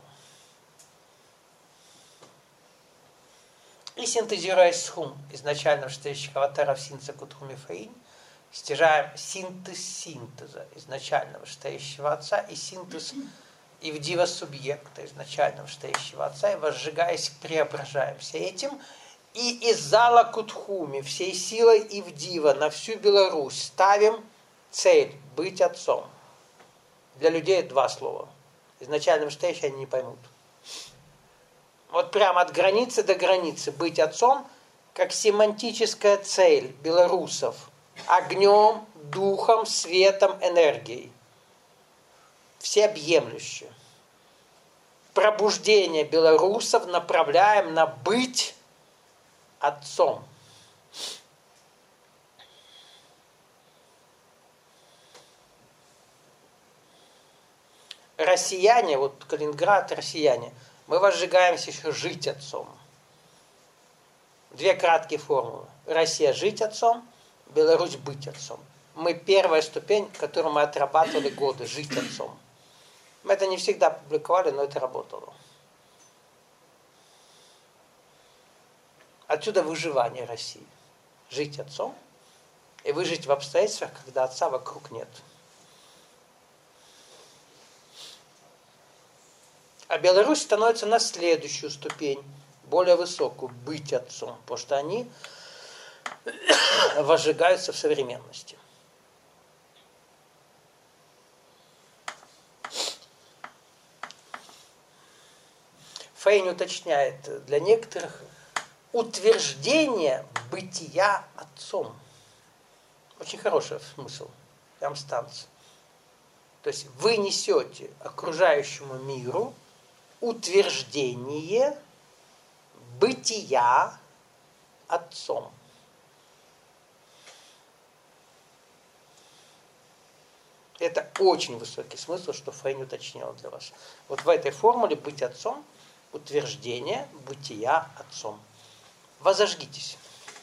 Speaker 1: И синтезируя схум изначально вышестоящих аватаров синтеза Кутхуми Фейн, стяжаем синтез синтеза изначально вышестоящего отца и синтез ивдива субъекта изначально вышестоящего отца, и возжигаясь, преображаемся этим. И из зала Кутхуми всей силой Ивдива на всю Беларусь ставим цель быть отцом. Для людей два слова. Изначально вышестоящие они не поймут. Вот прямо от границы до границы быть отцом, как семантическая цель белорусов. Огнем, духом, светом, энергией. Всеобъемлюще. Пробуждение белорусов направляем на быть отцом. Россияне, вот Калининград, россияне, мы возжигаемся еще жить отцом. Две краткие формулы. Россия жить отцом, Беларусь быть отцом. Мы первая ступень, которую мы отрабатывали годы, жить отцом. Мы это не всегда публиковали, но это работало. Отсюда выживание России. Жить отцом и выжить в обстоятельствах, когда отца вокруг нет. А Беларусь становится на следующую ступень, более высокую, быть отцом, потому что они возжигаются в современности. Фейн уточняет для некоторых утверждение бытия отцом. Очень хороший смысл. Прям станция. То есть вы несете окружающему миру утверждение бытия отцом. Это очень высокий смысл, что Фейн уточнил для вас. Вот в этой формуле быть отцом утверждение бытия отцом. Возожгитесь.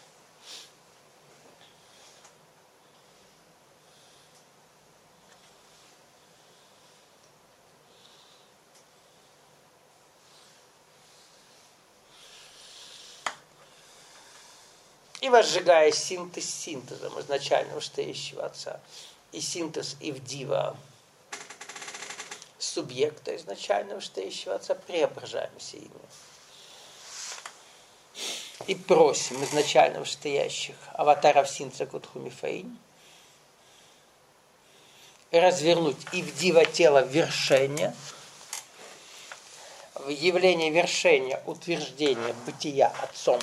Speaker 1: И возжигая синтез синтезом изначального стоящего Отца и синтез Ивдива субъекта изначального стоящего Отца, преображаемся ими. И просим изначального стоящих аватаров синтеза Кутхумифаинь развернуть Ивдива тело вершения, в явление вершения утверждения бытия Отцом,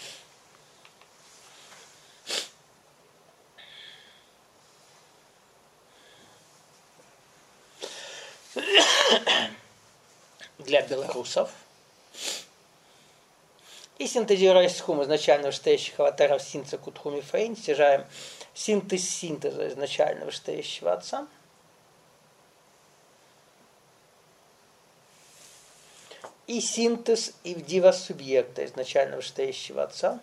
Speaker 1: для белорусов. И синтезируя схум изначального стоящих аватаров синтеза Кутхумифаинь, стяжаем синтез синтеза изначального стоящего Отца. И синтез Ивдива субъекта изначального стоящего Отца.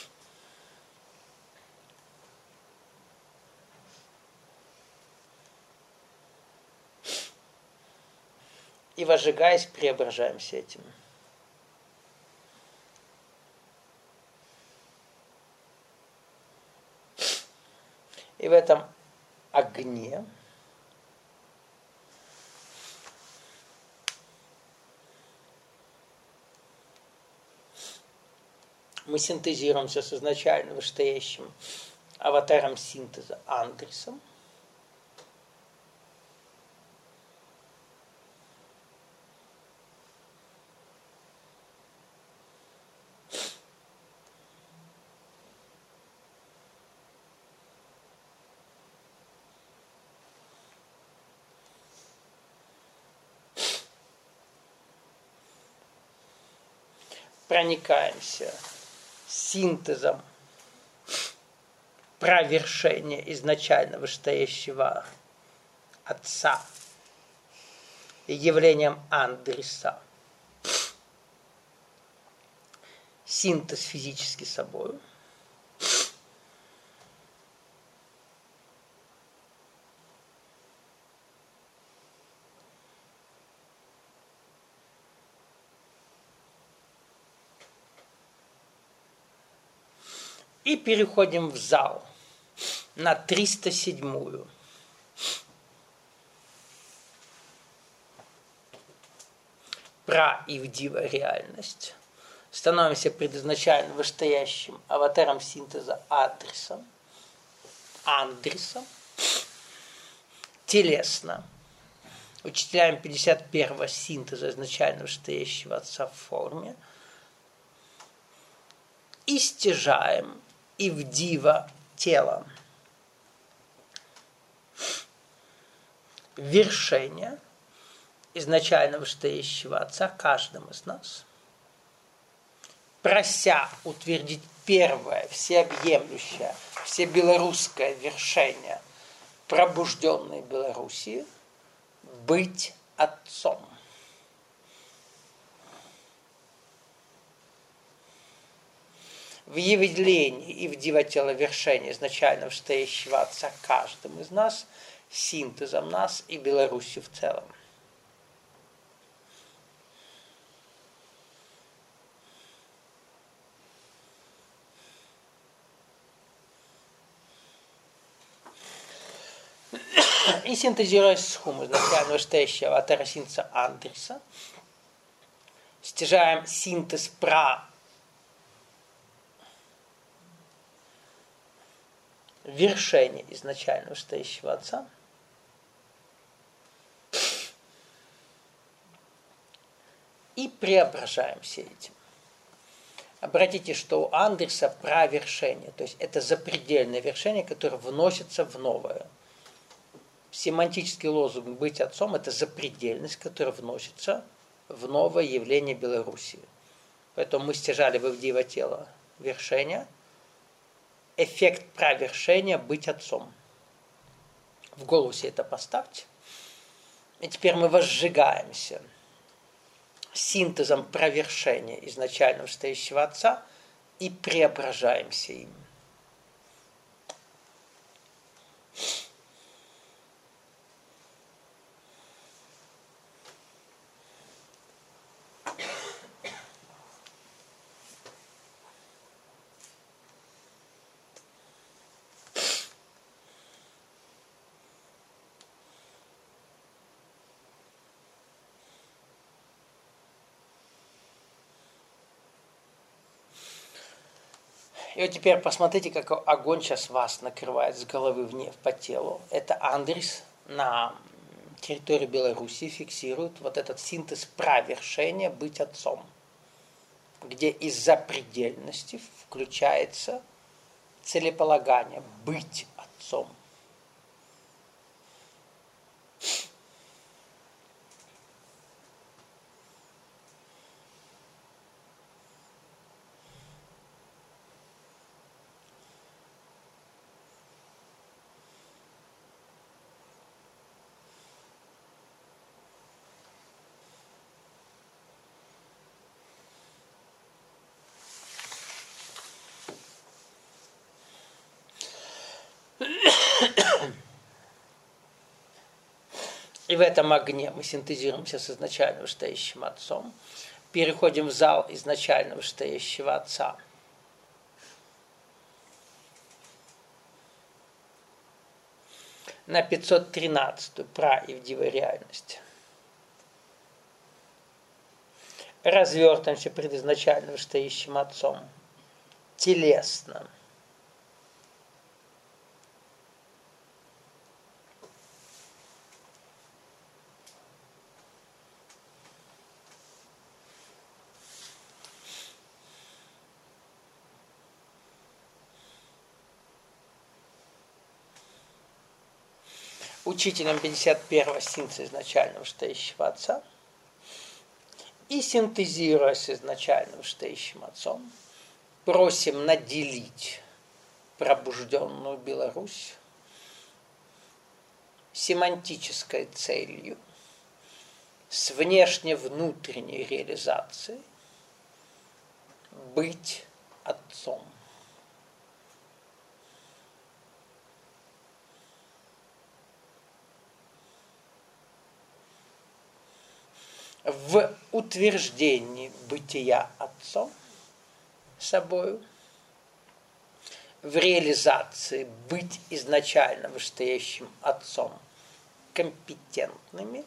Speaker 1: И возжигаясь, преображаемся этим. И в этом огне мы синтезируемся с изначально вышестоящим аватаром синтеза Андресом. Проникаемся синтезом провершения изначально вышестоящего Отца и явлением Андреса. Синтез физически собою. И переходим в зал на триста седьмую. Про Ивдива реальность. Становимся предизначально вышестоящим аватаром синтеза адресом, Андресом, телесно. Учителяем пятьдесят первого синтеза изначально вышестоящего Отца в форме. И стяжаем Ивдива телом вершения изначально вышестоящего Отца каждым из нас, прося утвердить первое, всеобъемлющее, всебелорусское вершение пробужденной Белоруссии быть Отцом. В явлении Ивдива тела вершения изначально вышестоящего Отца каждым из нас, синтезом нас и Беларуси в целом. И синтезируя схум изначально вышестоящего аватара синтеза Андреса, стяжаем синтез про вершение изначально вышестоящего Отца и преображаемся этим. Обратите, что у Андреса про вершение, то есть это запредельное вершение, которое вносится в новое. Семантический лозунг «быть Отцом» – это запредельность, которая вносится в новое явление Белоруссии. Поэтому мы стяжали в Ивдива тело вершения, эффект провершения быть Отцом. В голову себе это поставьте. И теперь мы возжигаемся синтезом провершения изначально вышестоящего Отца и преображаемся им. И вот теперь посмотрите, как огонь сейчас вас накрывает с головы вниз по телу. Это Андрис на территории Беларуси фиксирует вот этот синтез правершения быть отцом, где из запредельности включается целеполагание быть отцом. И в этом огне мы синтезируемся с изначально вышестоящим Отцом, переходим в зал изначально вышестоящего Отца. На пятьсот тринадцатую праивдивой реальность. Развертываемся пред изначально вышестоящим Отцом. Телесно. Учителем пятьдесят первого синтеза изначально вышестоящего Отца и синтезируя с изначально вышестоящим Отцом, просим наделить пробужденную Беларусь семантической целью с внешне-внутренней реализацией быть Отцом. В утверждении бытия Отцом собою, в реализации быть изначально вышестоящим Отцом компетентными,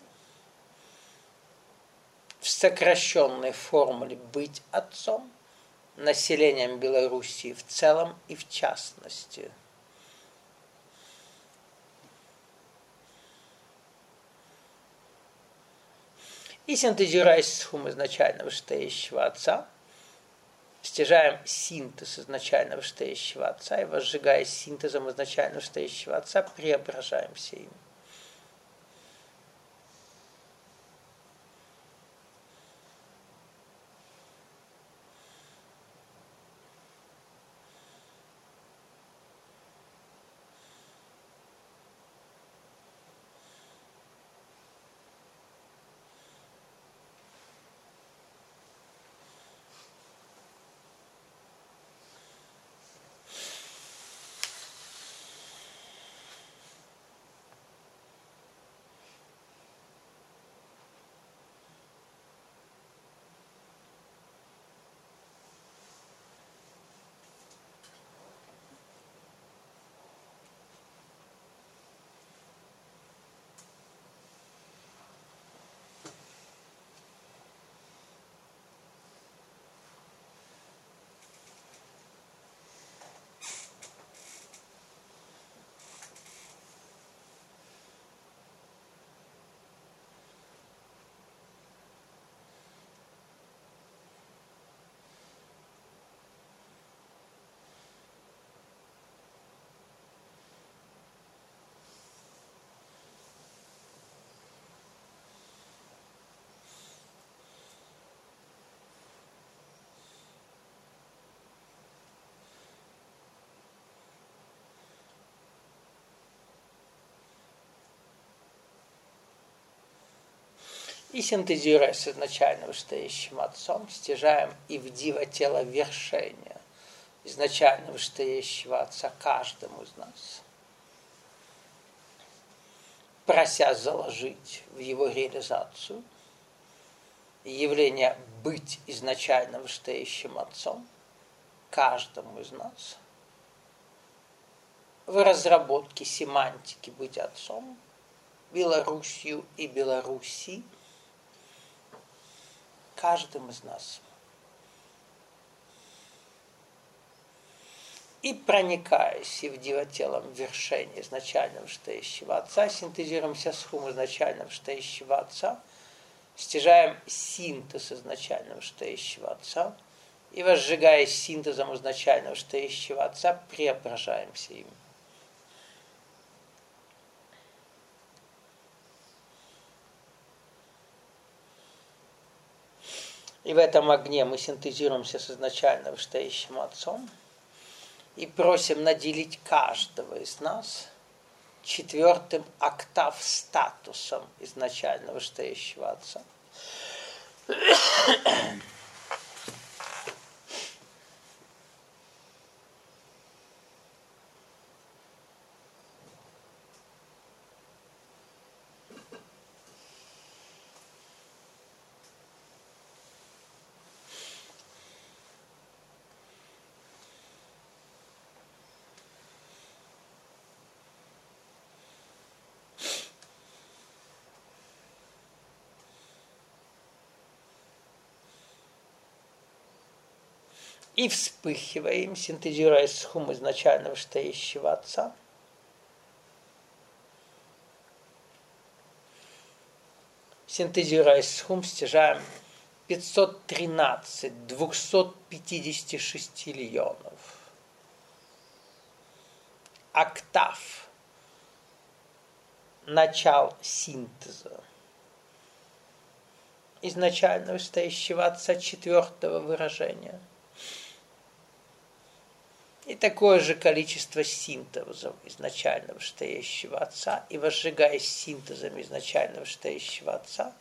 Speaker 1: в сокращенной формуле быть Отцом, населением Белоруссии в целом и в частности. И синтезируясь с хум изначально вышестоящего Отца, стяжаем синтез изначально вышестоящего Отца и, возжигаясь синтезом изначально вышестоящего Отца, преображаемся им. И синтезируя с изначально вышестоящим Отцом, стяжаем и в диво тело вершения изначально вышестоящего Отца каждому из нас, прося заложить в его реализацию явление быть изначально вышестоящим Отцом каждому из нас в разработке семантики быть Отцом, Белоруссию и Белоруссии, каждым из нас. И проникаясь и в дивотелом вершения изначально вышестоящего Отца, синтезируемся с хум изначально вышестоящего Отца, стяжаем синтез изначально вышестоящего Отца и, возжигаясь синтезом изначально вышестоящего Отца, преображаемся им. И в этом огне мы синтезируемся с изначально вышестоящим Отцом и просим наделить каждого из нас четвертым октав статусом изначально вышестоящего Отца. И вспыхиваем, синтезируясь с хум изначально вышестоящего Отца. Синтезируясь с хум, стяжаем пятьсот тринадцать двухсот пятидесяти шестиллионов октав начал синтеза изначально вышестоящего Отца четвертого выражения. И такое же количество синтезов изначально вышестоящего Отца, и возжигаясь синтезом изначально вышестоящего Отца,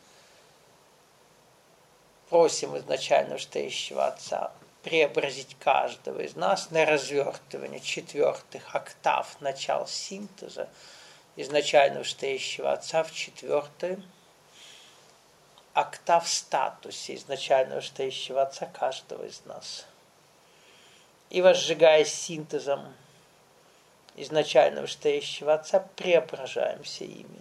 Speaker 1: просим изначально вышестоящего Отца преобразить каждого из нас на развертывание четвертых октав начал синтеза изначально вышестоящего Отца в четвертый октав статусе изначально вышестоящего Отца каждого из нас. И возжигаясь синтезом изначально вышестоящего Отца, преображаемся ими.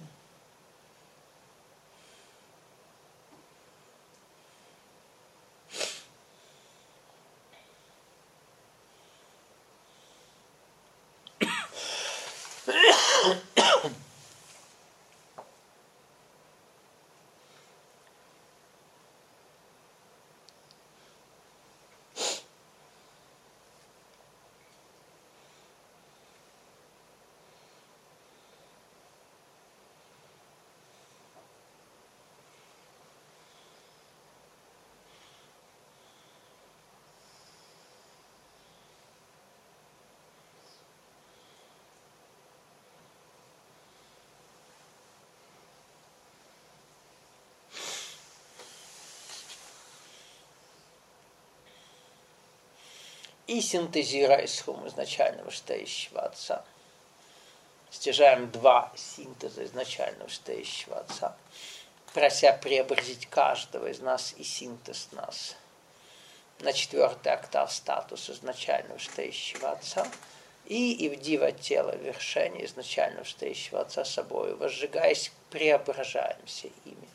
Speaker 1: И синтезируясь с хум изначально вышестоящего Отца, стяжаем два синтеза изначально вышестоящего Отца, прося преобразить каждого из нас и синтез нас на четвертый октав статус изначально вышестоящего Отца, и, и в диво тело вершения изначально вышестоящего Отца собою, возжигаясь, преображаемся ими.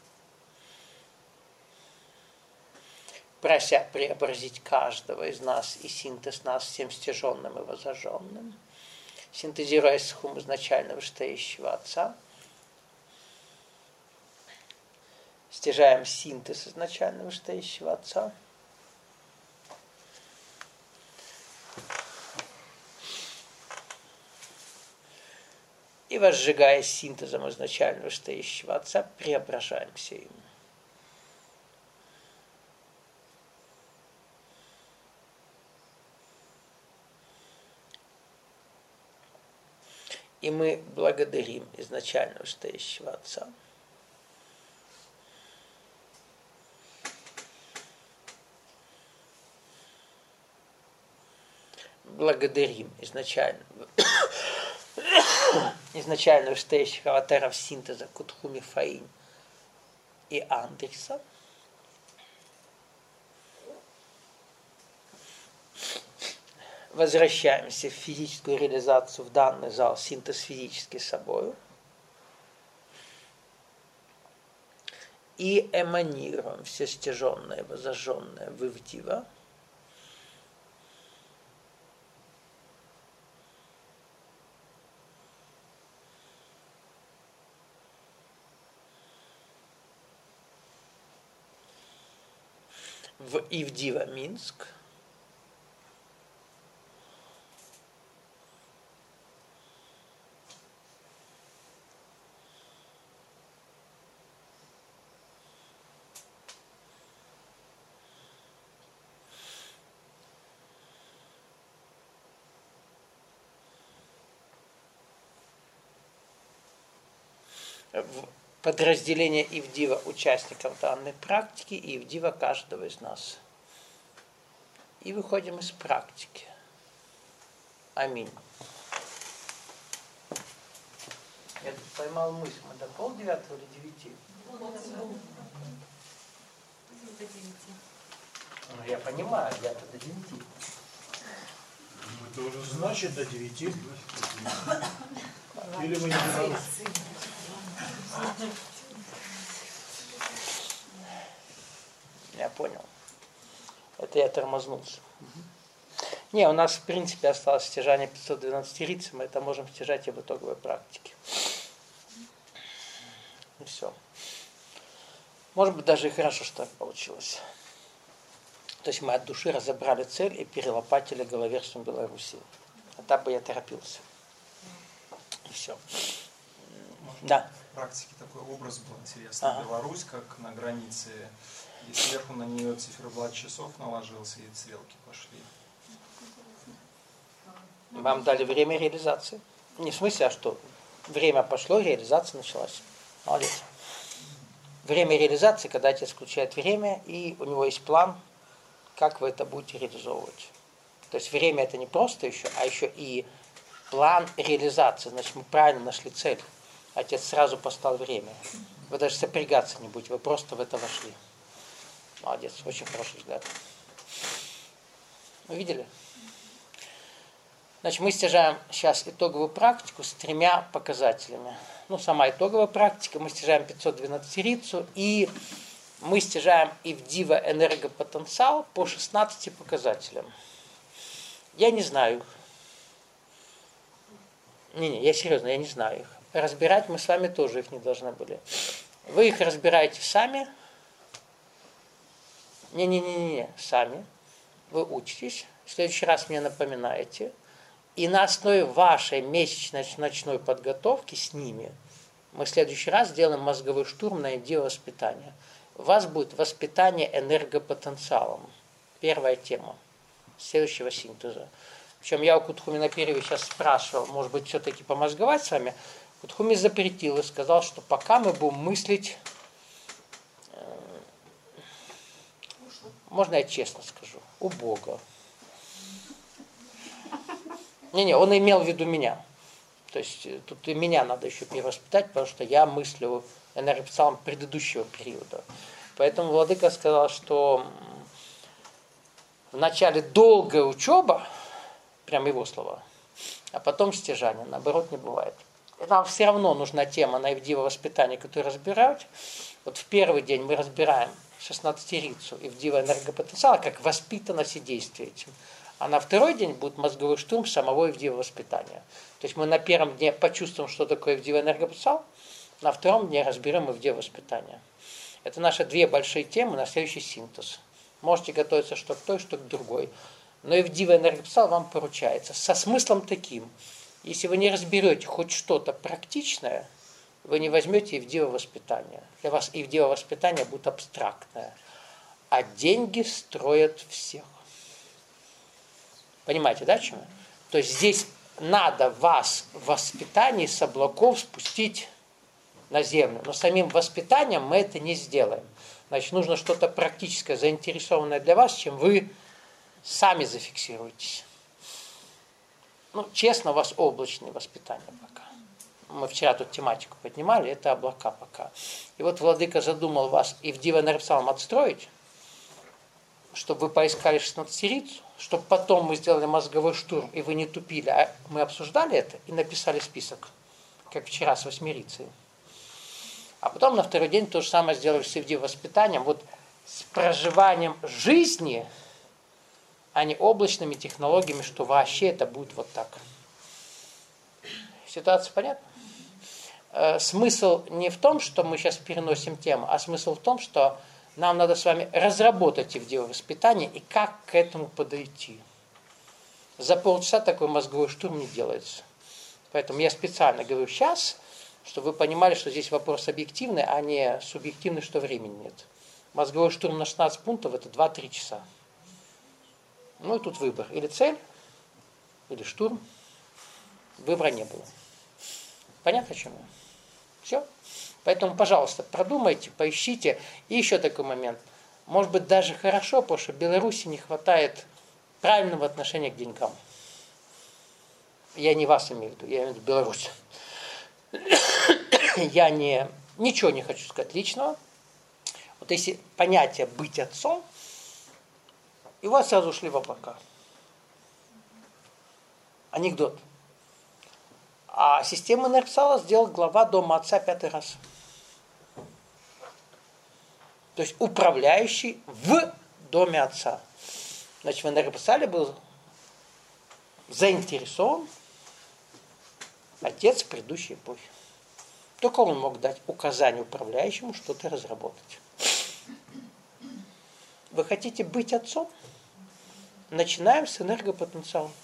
Speaker 1: Прося преобразить каждого из нас и синтез нас всем стяженным и возожженным, синтезируясь с хум изначально вышестоящего Отца, стяжаем синтез изначально вышестоящего Отца, и, возжигаясь синтезом изначально вышестоящего Отца, преображаемся им. И мы благодарим изначально вышестоящего Отца. благодарим изначально изначально вышестоящих аватаров синтеза Кутхуми Фаинь и Андриса. Возвращаемся в физическую реализацию в данный зал, синтез физический с собой. И эманируем все стяженное, возожженное в Ивдива. В Ивдива Минск. В подразделение Ивдива участников данной практики и Ивдива каждого из нас. И выходим из практики. Аминь. Я тут поймал мысль, мы до полдевятого или девяти?
Speaker 2: До девяти.
Speaker 1: Ну, я понимаю, я-то до девяти.
Speaker 6: Мы тоже
Speaker 5: Значит, до девяти. Или мы не белорусы?
Speaker 1: Я понял. Это я тормознулся. Не, у нас в принципе осталось стяжание пятьсот двенадцать риц, мы это можем стяжать и в итоговой практике. И все. Может быть, даже и хорошо, что так получилось. То есть мы от души разобрали цель и перелопатили головерством Беларуси. А так бы я торопился. И все. Да.
Speaker 7: В практике такой образ был интересный.
Speaker 1: Ага.
Speaker 7: Беларусь как на границе, и сверху на нее циферблат часов наложился, и стрелки пошли.
Speaker 1: Вам дали время реализации. Не в смысле, а что? Время пошло, реализация началась. Молодец. Время реализации, когда отец включает время, и у него есть план, как вы это будете реализовывать. То есть время это не просто еще, а еще и план реализации. Значит, мы правильно нашли цель. Отец сразу поставил время. Вы даже сопрягаться не будете, вы просто в это вошли. Молодец, очень хороший взгляд. Вы видели? Значит, мы стяжаем сейчас итоговую практику с тремя показателями. Ну, сама итоговая практика, мы стяжаем пятьсот двенадцать рицу, и мы стяжаем Ивдива энергопотенциал по шестнадцати показателям. Я не знаю их. Не-не, я серьезно, я не знаю их. Разбирать мы с вами тоже их не должны были. Вы их разбираете сами. Не-не-не-не, сами. Вы учитесь. В следующий раз мне напоминаете. И на основе вашей месячной ночной подготовки с ними мы в следующий раз сделаем мозговой штурм на идею воспитания. У вас будет воспитание энергопотенциалом. Первая тема следующего синтеза. Причем я у Кутхуми Наперева сейчас спрашивал, может быть, все-таки помозговать с вами. Кутхуми запретил и сказал, что пока мы будем мыслить, э, можно я честно скажу, у Бога. Не-не, он имел в виду меня. То есть тут и меня надо еще перевоспитать, потому что я мыслю энергопотенциалом предыдущего периода. Поэтому владыка сказал, что вначале долгая учеба, прям его слова, а потом стяжание. Наоборот, не бывает. И нам все равно нужна тема на Ивдива воспитания, которую разбирать. Вот в первый день мы разбираем шестнадцатирицу Ивдива энергопотенциала, как воспитанность и действие этим. А на второй день будет мозговой штурм самого Ивдива воспитания. То есть мы на первом дне почувствуем, что такое Ивдива энергопотенциал, на втором дне разберем Ивдива воспитания. Это наши две большие темы на следующий синтез. Можете готовиться что к той, что к другой. Но Ивдива энергопотенциал вам поручается. Со смыслом таким. Если вы не разберете хоть что-то практичное, вы не возьмете Ивдива воспитания. Для вас Ивдива воспитания будет абстрактное. А деньги строят всех. Понимаете, да, чем? То есть здесь надо вас в воспитании с облаков спустить на землю. Но самим воспитанием мы это не сделаем. Значит, нужно что-то практическое, заинтересованное для вас, чем вы сами зафиксируетесь. ну, честно, у вас облачное воспитание пока. Мы вчера тут тематику поднимали, это облака пока. И вот Владыка задумал вас и в Дива Энергопотенциалом отстроить, чтобы вы поискали шестнадцатерицу, чтобы потом мы сделали мозговой штурм, и вы не тупили, а мы обсуждали это и написали список, как вчера с восьмерицей. А потом на второй день то же самое сделали с Дива воспитанием, вот с проживанием жизни, а не облачными технологиями, что вообще это будет вот так. Ситуация понятна? Смысл не в том, что мы сейчас переносим тему, а смысл в том, что нам надо с вами разработать Ивдеево воспитание и как к этому подойти. За полчаса такой мозговой штурм не делается. Поэтому я специально говорю сейчас, чтобы вы понимали, что здесь вопрос объективный, а не субъективный, что времени нет. Мозговой штурм на шестнадцать пунктов – это два-три часа. Ну и тут выбор. Или цель, или штурм. Выбора не было. Понятно, о чем я? Все? Поэтому, пожалуйста, продумайте, поищите. И еще такой момент. Может быть, даже хорошо, потому что в Беларуси не хватает правильного отношения к деньгам. Я не вас имею в виду, я имею в виду Беларусь. Я не, ничего не хочу сказать личного. Вот если понятие «быть отцом», и у вас сразу ушли в облака. Анекдот. А систему Энергопотенциала сделал глава Дома Отца пятый раз. То есть управляющий в Доме Отца. Значит, в Энергопотенциале был заинтересован отец предыдущей эпохи. Только он мог дать указание управляющему что-то разработать. Вы хотите быть отцом? Начинаем с энергопотенциала.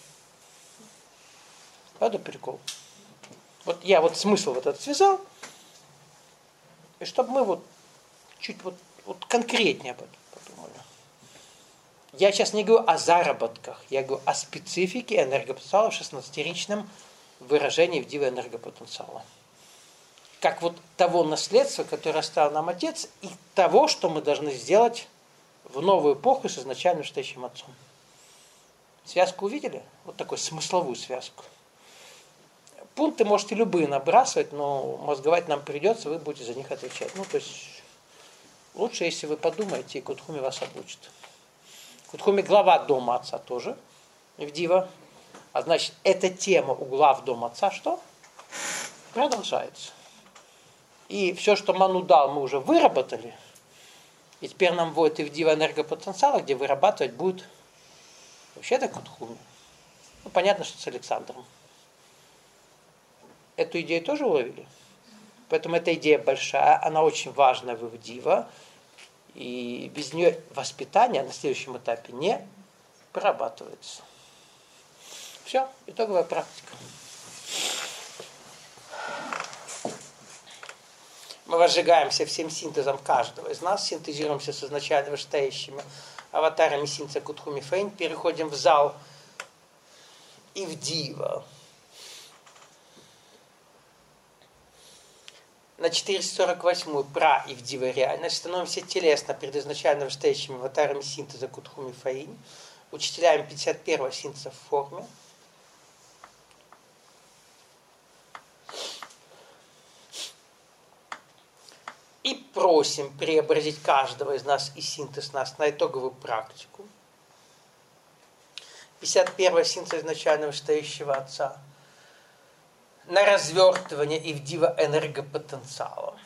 Speaker 1: Правда прикол? Вот я вот смысл вот этот связал, и чтобы мы вот чуть вот, вот конкретнее об этом подумали. Я сейчас не говорю о заработках, я говорю о специфике энергопотенциала в шестнадцатеричном выражении в Дива энергопотенциала. Как вот того наследства, которое оставил нам Отец, и того, что мы должны сделать в новую эпоху с изначальным стоящим Отцом. Связку увидели? Вот такую смысловую связку. Пункты можете любые набрасывать, но мозговать нам придется, вы будете за них отвечать. Ну, то есть, лучше, если вы подумаете, и Кутхуми вас обучит. Кутхуми глава Дома Отца тоже, Ивдива. А значит, эта тема у глав Дома Отца что? Продолжается. И все, что Ману дал, мы уже выработали. И теперь нам вводит Ивдива энергопотенциала, где вырабатывать будет вообще-то Кутхуми. Ну, понятно, что с Александром. Эту идею тоже уловили? Поэтому эта идея большая, она очень важна в Ивдива. И без нее воспитание на следующем этапе не прорабатывается. Все, итоговая практика. Мы возжигаемся всем синтезом каждого из нас, синтезируемся с изначально вышестоящими аватарами Синца Кутхуми Фейн, переходим в зал Ивдива. На четыреста сорок восьмую пра Ивдива реальность становимся телесно перед изначально вышестоящими аватарами синтеза Кутхуми Фейн, учителяем пятьдесят первого синтеза в форме. И просим преобразить каждого из нас и синтез нас на итоговую практику. пятьдесят первый синтез изначального вышестоящего Отца. На развертывание Ивдива энергопотенциала.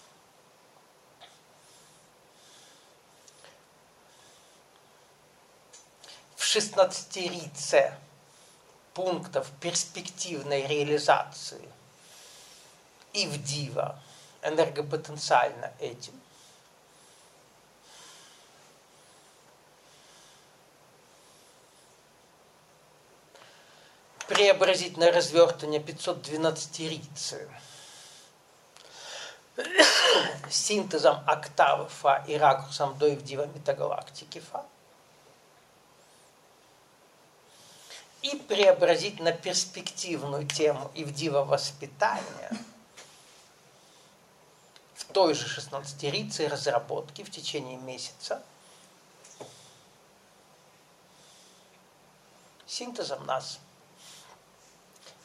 Speaker 1: В шестнадцатерице пунктов перспективной реализации Ивдива энергопотенциально этим. Преобразить на развертывание пятьсот двенадцатерицы синтезом октавы Фа и ракурсом до Ивдива метагалактики Фа. И преобразить на перспективную тему Ивдива воспитания в той же шестнадцатерице разработки в течение месяца синтезом нас.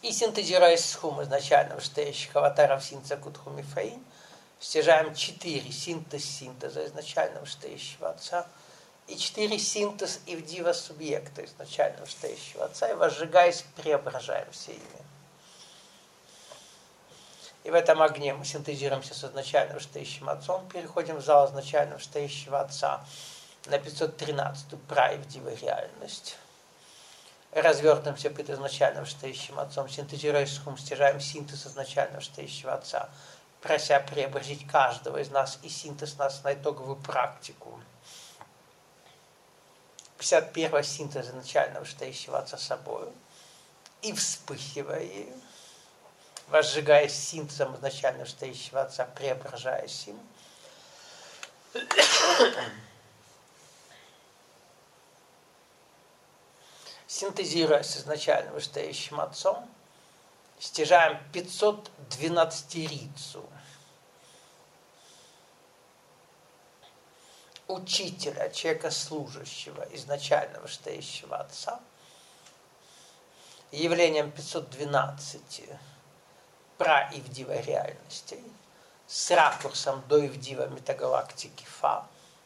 Speaker 1: И синтезируя с хум изначально вштеющих аватаров синца кутхуми фаин, стяжаем четыре синтез синтеза изначально вштеющего отца и четыре синтез ивдива субъекта изначально вштеющего отца, и возжигаясь, преображаемся ими. И в этом огне мы синтезируемся с изначально вштеющим отцом, переходим в зал изначально вштеющего отца на пятьсот тринадцатую праивдива реальность. Развертываемся перед изначально вштеющим отцом, синтезируя с хум, стяжаем синтез изначально вштеющего отца, прося преобразить каждого из нас и синтез нас на итоговую практику. пятьдесят первый синтез изначально вштеющего отца собою, и вспыхивая ею, возжигаясь синтезом изначально вштеющего отца, преображаясь им. Синтезируя с изначально вштеющим отцом, стяжаем пятьсот двенадцатерицу учителя, человека служащего, изначально вштеющего отца, явлением пятьсот двенадцати праивдива реальностей, с ракурсом до ивдива метагалактики Фа,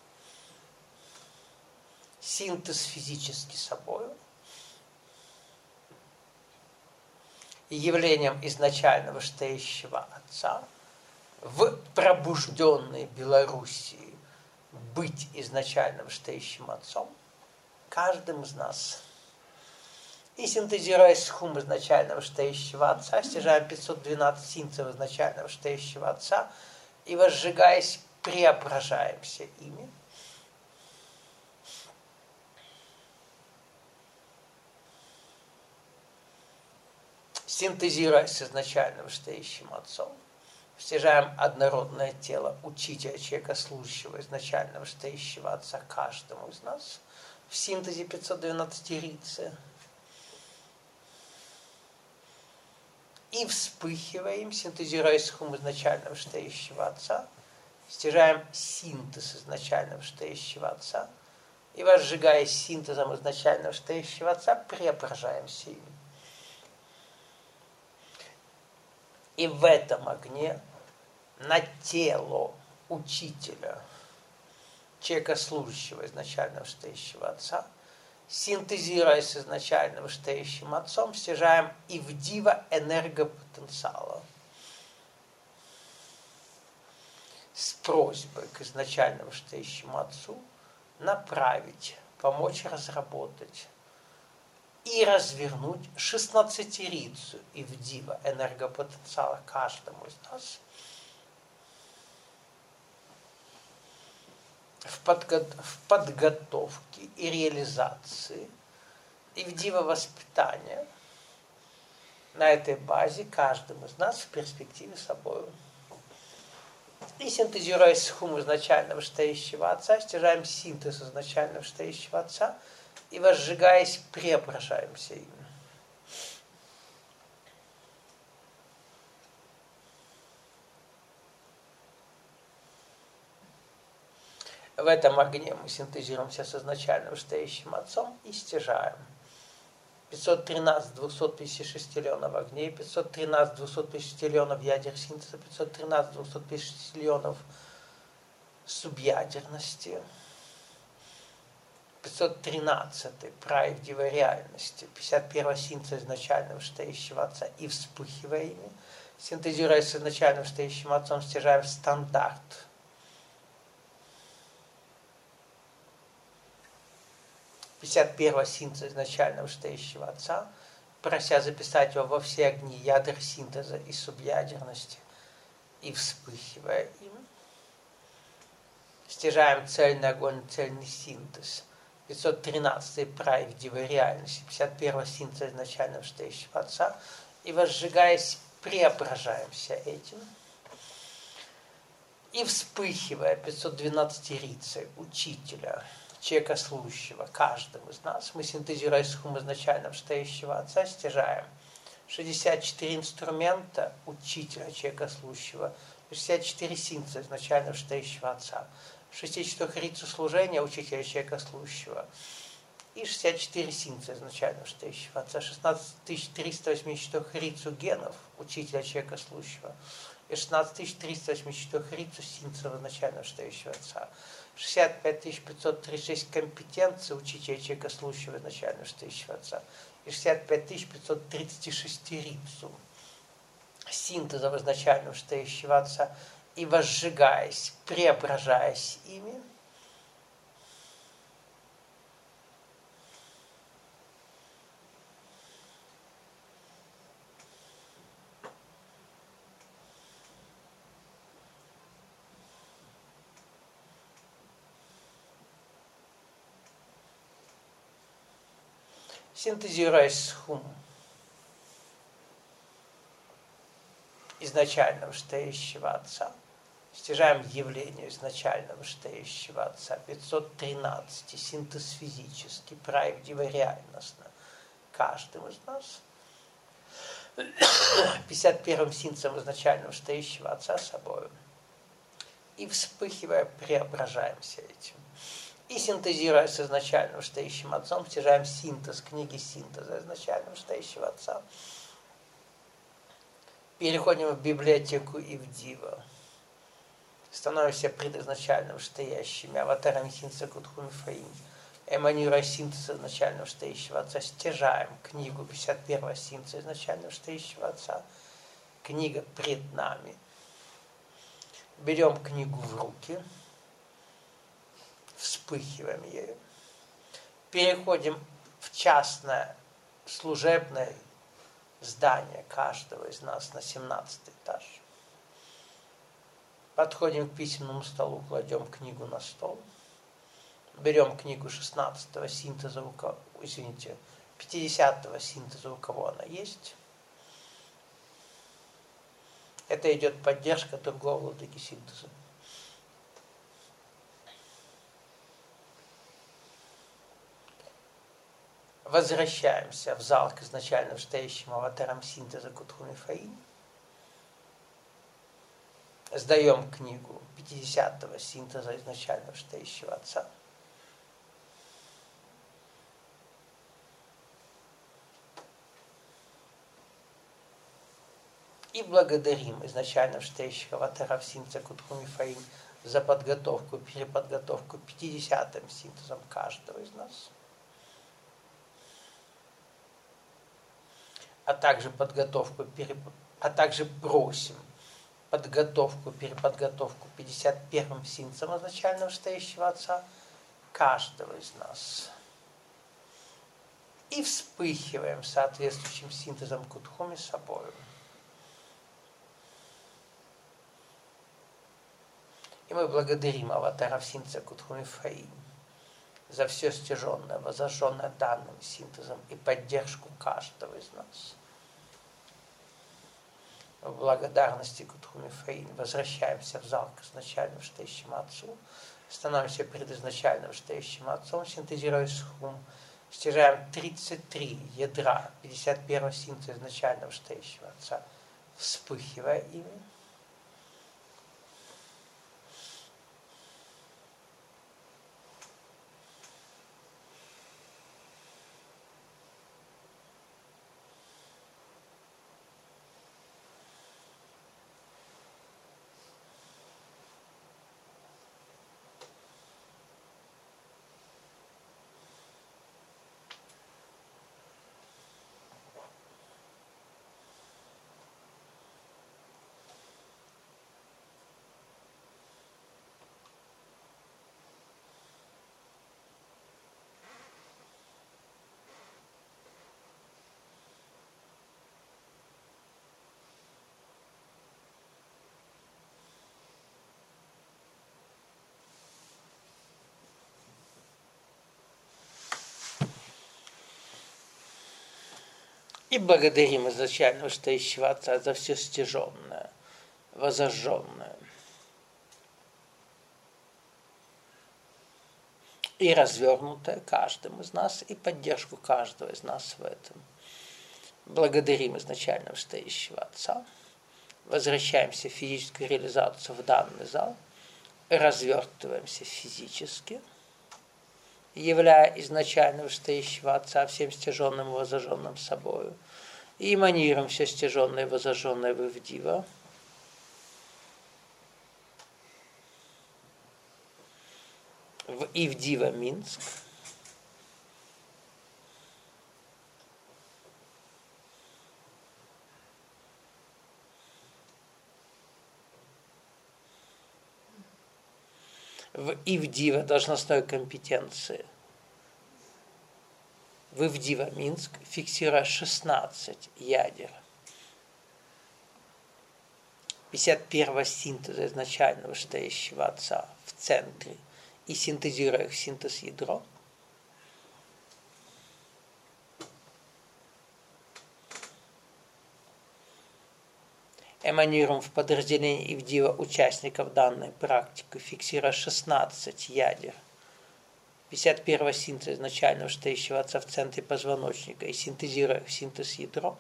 Speaker 1: синтез физически собою, явлением изначального вштеющего отца в пробужденной Белоруссии быть изначальным вштеющим отцом каждым из нас. И синтезируя с хум изначального вштеющего отца, стяжаем пятьсот двенадцать синтезов изначального вштеющего отца и, возжигаясь, преображаемся ими. Синтезируя с изначальным вштеющим отцом, стяжаем однородное тело учителя, человека служащего, изначального вштеющего отца каждому из нас в синтезе пятьсот двенадцатерицы. И вспыхиваем, синтезируя с хум изначального вштеющего отца, стяжаем синтез изначального вштеющего отца и, возжигаясь синтезом изначального вштеющего отца, преображаемся им. И в этом огне на тело учителя, человека служащего изначально вштеющего отца, синтезируя с изначально вштеющим отцом, стяжаем ивдива энергопотенциала с просьбой к изначально вштеющему отцу направить, помочь разработать и развернуть шестнадцатерицу ивдива энергопотенциала каждому из нас в, подго... в подготовке и реализации ивдива воспитания на этой базе каждым из нас в перспективе собою. И синтезируя с хум изначального вштеющего отца, стяжаем синтез изначального вштеющего отца и, возжигаясь, преображаемся им. В этом огне мы синтезируемся с изначальным вштеющим отцом и стяжаем пятьсот тринадцать двухсотпятидесятишестиллионов огней, пятьсот тринадцать двухсотпятидесятишестиллионов ядер синтеза, пятьсот тринадцать двухсотпятидесятишестиллионов субъядерности, пятьсот тринадцатый праивдива реальности, пятьдесят первый синтез изначального вштеющего отца и вспыхивая ими, синтезируя с изначальным вштеющим отцом, стяжаем стандарт пятьдесят первый синтез изначального вштеющего отца, прося записать его во все огни ядер синтеза и субъядерности, и вспыхивая им, стяжаем цельный огонь, цельный синтез, пятьсот тринадцатый праивдива реальности, пятьдесят первый синтез изначального вштеющего отца, и, возжигаясь, преображаемся этим. И вспыхивая пятьсот двенадцатерицей учителя, человека служащего каждому из нас, мы, синтезируя с хум изначально вштеющего отца, стяжаем шестьдесят четыре инструмента учителя, человека служащего, шестьдесят четыре синтеза изначально вштеющего отца, шестьдесят четыре рицу служения учителя, человека служащего, и шестьдесят четыре синца изначально вштейщего отца, шестнадцать тысяч триста восемьдесят четыре рицу генов, учителя человека слушающего, и шестнадцать тысяч триста восемьдесят четыре рицу синцев изначально вштейщего отца, шестьдесят пять тысяч пятьсот тридцать шесть компетенций учителя человека слушающего изначально вштейщего отца, и шестьдесят пять тысяч пятьсот тридцать шесть рицу синтезов изначально вштейщего отца, и возжигаясь, преображаясь ими, синтезируясь с хум изначального вштеющего отца, стяжаем явление изначального вштеющего отца, пятьсот тринадцать, синтез физический, правдиво реальностно, каждым из нас, пятьдесят первым синтезом изначального вштеющего отца собою, и вспыхивая, преображаемся этим. И синтезируя с изначальным вштеющим отцом, стяжаем синтез книги синтеза изначального вштеющего отца. Переходим в библиотеку и в диво. Становимся предизначальным вштеящими, аватарами синтеза Кутхуми Фаим. Эманируя синтез изначального вштеящего отца, стяжаем книгу пятьдесят первого синтеза изначального вштеящего отца. Книга пред нами. Берем книгу в руки, вспыхиваем ею, переходим в частное служебное здание каждого из нас на семнадцатый этаж. Подходим к письменному столу, кладем книгу на стол, берем книгу шестнадцатого синтеза, у кого, извините, пятидесятого синтеза, у кого она есть. Это идет поддержка другого владыки синтеза. Возвращаемся в зал к изначально вштеющим аватарам синтеза Кутхуми Фаим. Сдаем книгу пятидесятого синтеза изначально вштеющего отца. И благодарим изначально вштеющих аватаров синтеза Кутхуми Фаим за подготовку, переподготовку пятидесятым синтезом каждого из нас. А также подготовку, переп... а также просим подготовку, переподготовку пятьдесят первым синтезом изначального вштеющего отца каждого из нас. И вспыхиваем соответствующим синтезом Кутхуми собою. И мы благодарим аватаров синтеза Кутхуми Фаим за все стяженное, возожженное данным синтезом и поддержку каждого из нас. В благодарности Кутхуми Фаим возвращаемся в зал к изначальному вштеющему отцу, становимся перед изначальным вштеющим отцом, синтезируя хум, стяжаем тридцать три ядра пятьдесят первого синтеза изначального вштеющего отца, вспыхивая ими. И благодарим изначального вштеющего отца за все стяженное, возожженное и развернутое каждым из нас, и поддержку каждого из нас в этом. Благодарим изначального вштеющего отца, возвращаемся в физическую реализацию в данный зал, развертываемся физически являя изначально вышестоящего Отца всем стяженным и возожженным собою, и эманируем все стяженное и возожженное в Ивдива, в Ивдива Минск, в Ивдива должностной компетенции, в Ивдива Минск, фиксируя шестнадцать ядер пятьдесят первого синтеза изначального вышестоящего Отца в центре и синтезируя их в синтез ядро, эманируем в подразделении Ивдива участников данной практики, фиксируя шестнадцать ядер пятьдесят первого синтеза изначального вышестоящего Отца в центре позвоночника и синтезируя их в синтез ядро,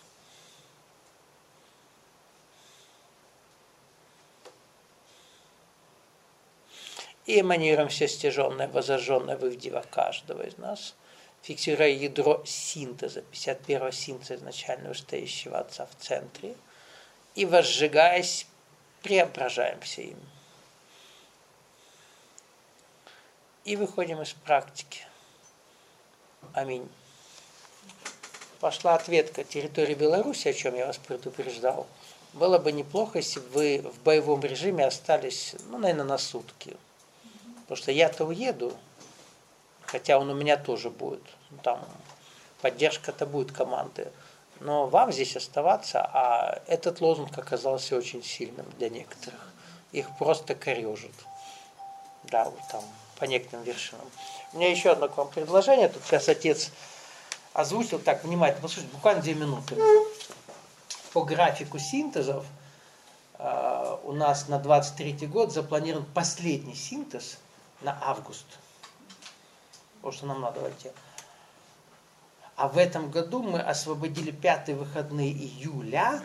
Speaker 1: и эманируем все стяженное, возожженное в Ивдива каждого из нас, фиксируя ядро синтеза, пятьдесят первого синтеза изначального вышестоящего Отца в центре, и, возжигаясь, преображаемся им. И выходим из практики. Аминь. Пошла ответка территории Беларуси, о чем я вас предупреждал. Было бы неплохо, если бы вы в боевом режиме остались, ну, наверное, на сутки. Потому что я-то уеду, хотя он у меня тоже будет. Там поддержка-то будет команды. Но вам здесь оставаться, а этот лозунг оказался очень сильным для некоторых. Их просто корежит. Да, вот там, по некоторым вершинам. У меня еще одно к вам предложение. Тут сейчас отец озвучил, так, внимательно, послушайте, буквально две минуты. По графику синтезов э, у нас на двадцать третий год запланирован последний синтез на август. Потому что нам надо войти. А в этом году мы освободили пятые выходные июля,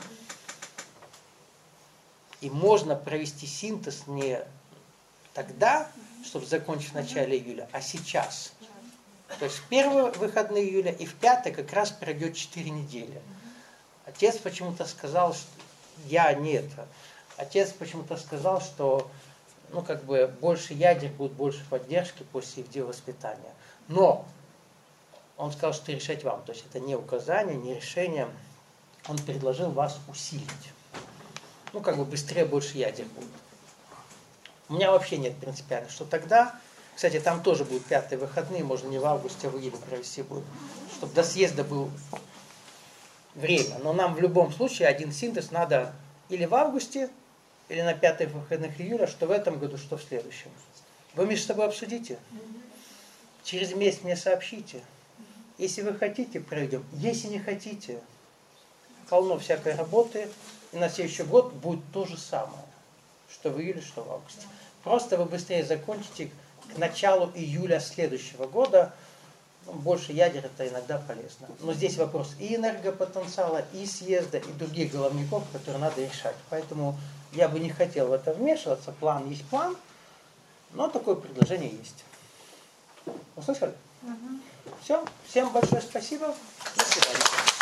Speaker 1: и можно провести синтез не тогда, чтобы закончить в начале июля, а сейчас. То есть в первые выходные июля и в пятый как раз пройдет четыре недели. Отец почему-то сказал, что я не это. Отец почему-то сказал, что ну, как бы больше ядер, будет больше поддержки после их воспитания. Но он сказал, что решать вам. То есть это не указание, не решение. Он предложил вас усилить. Ну, как бы быстрее, больше ядер будет. У меня вообще нет принципиально, что тогда. Кстати, там тоже будут пятые выходные, можно не в августе, а в июле провести будет. Чтобы до съезда было время. Но нам в любом случае один синтез надо или в августе, или на пятых выходных июля, что в этом году, что в следующем. Вы между собой обсудите. Через месяц мне сообщите. Если вы хотите, пройдем. Если не хотите, полно всякой работы. И на следующий год будет то же самое, что в июле, что в августе. Просто вы быстрее закончите к началу июля следующего года. Ну, больше ядер это иногда полезно. Но здесь вопрос и энергопотенциала, и съезда, и других головников, которые надо решать. Поэтому я бы не хотел в это вмешиваться. План есть план, но такое предложение есть. Услышали? Угу. Все. Всем большое спасибо. До свидания.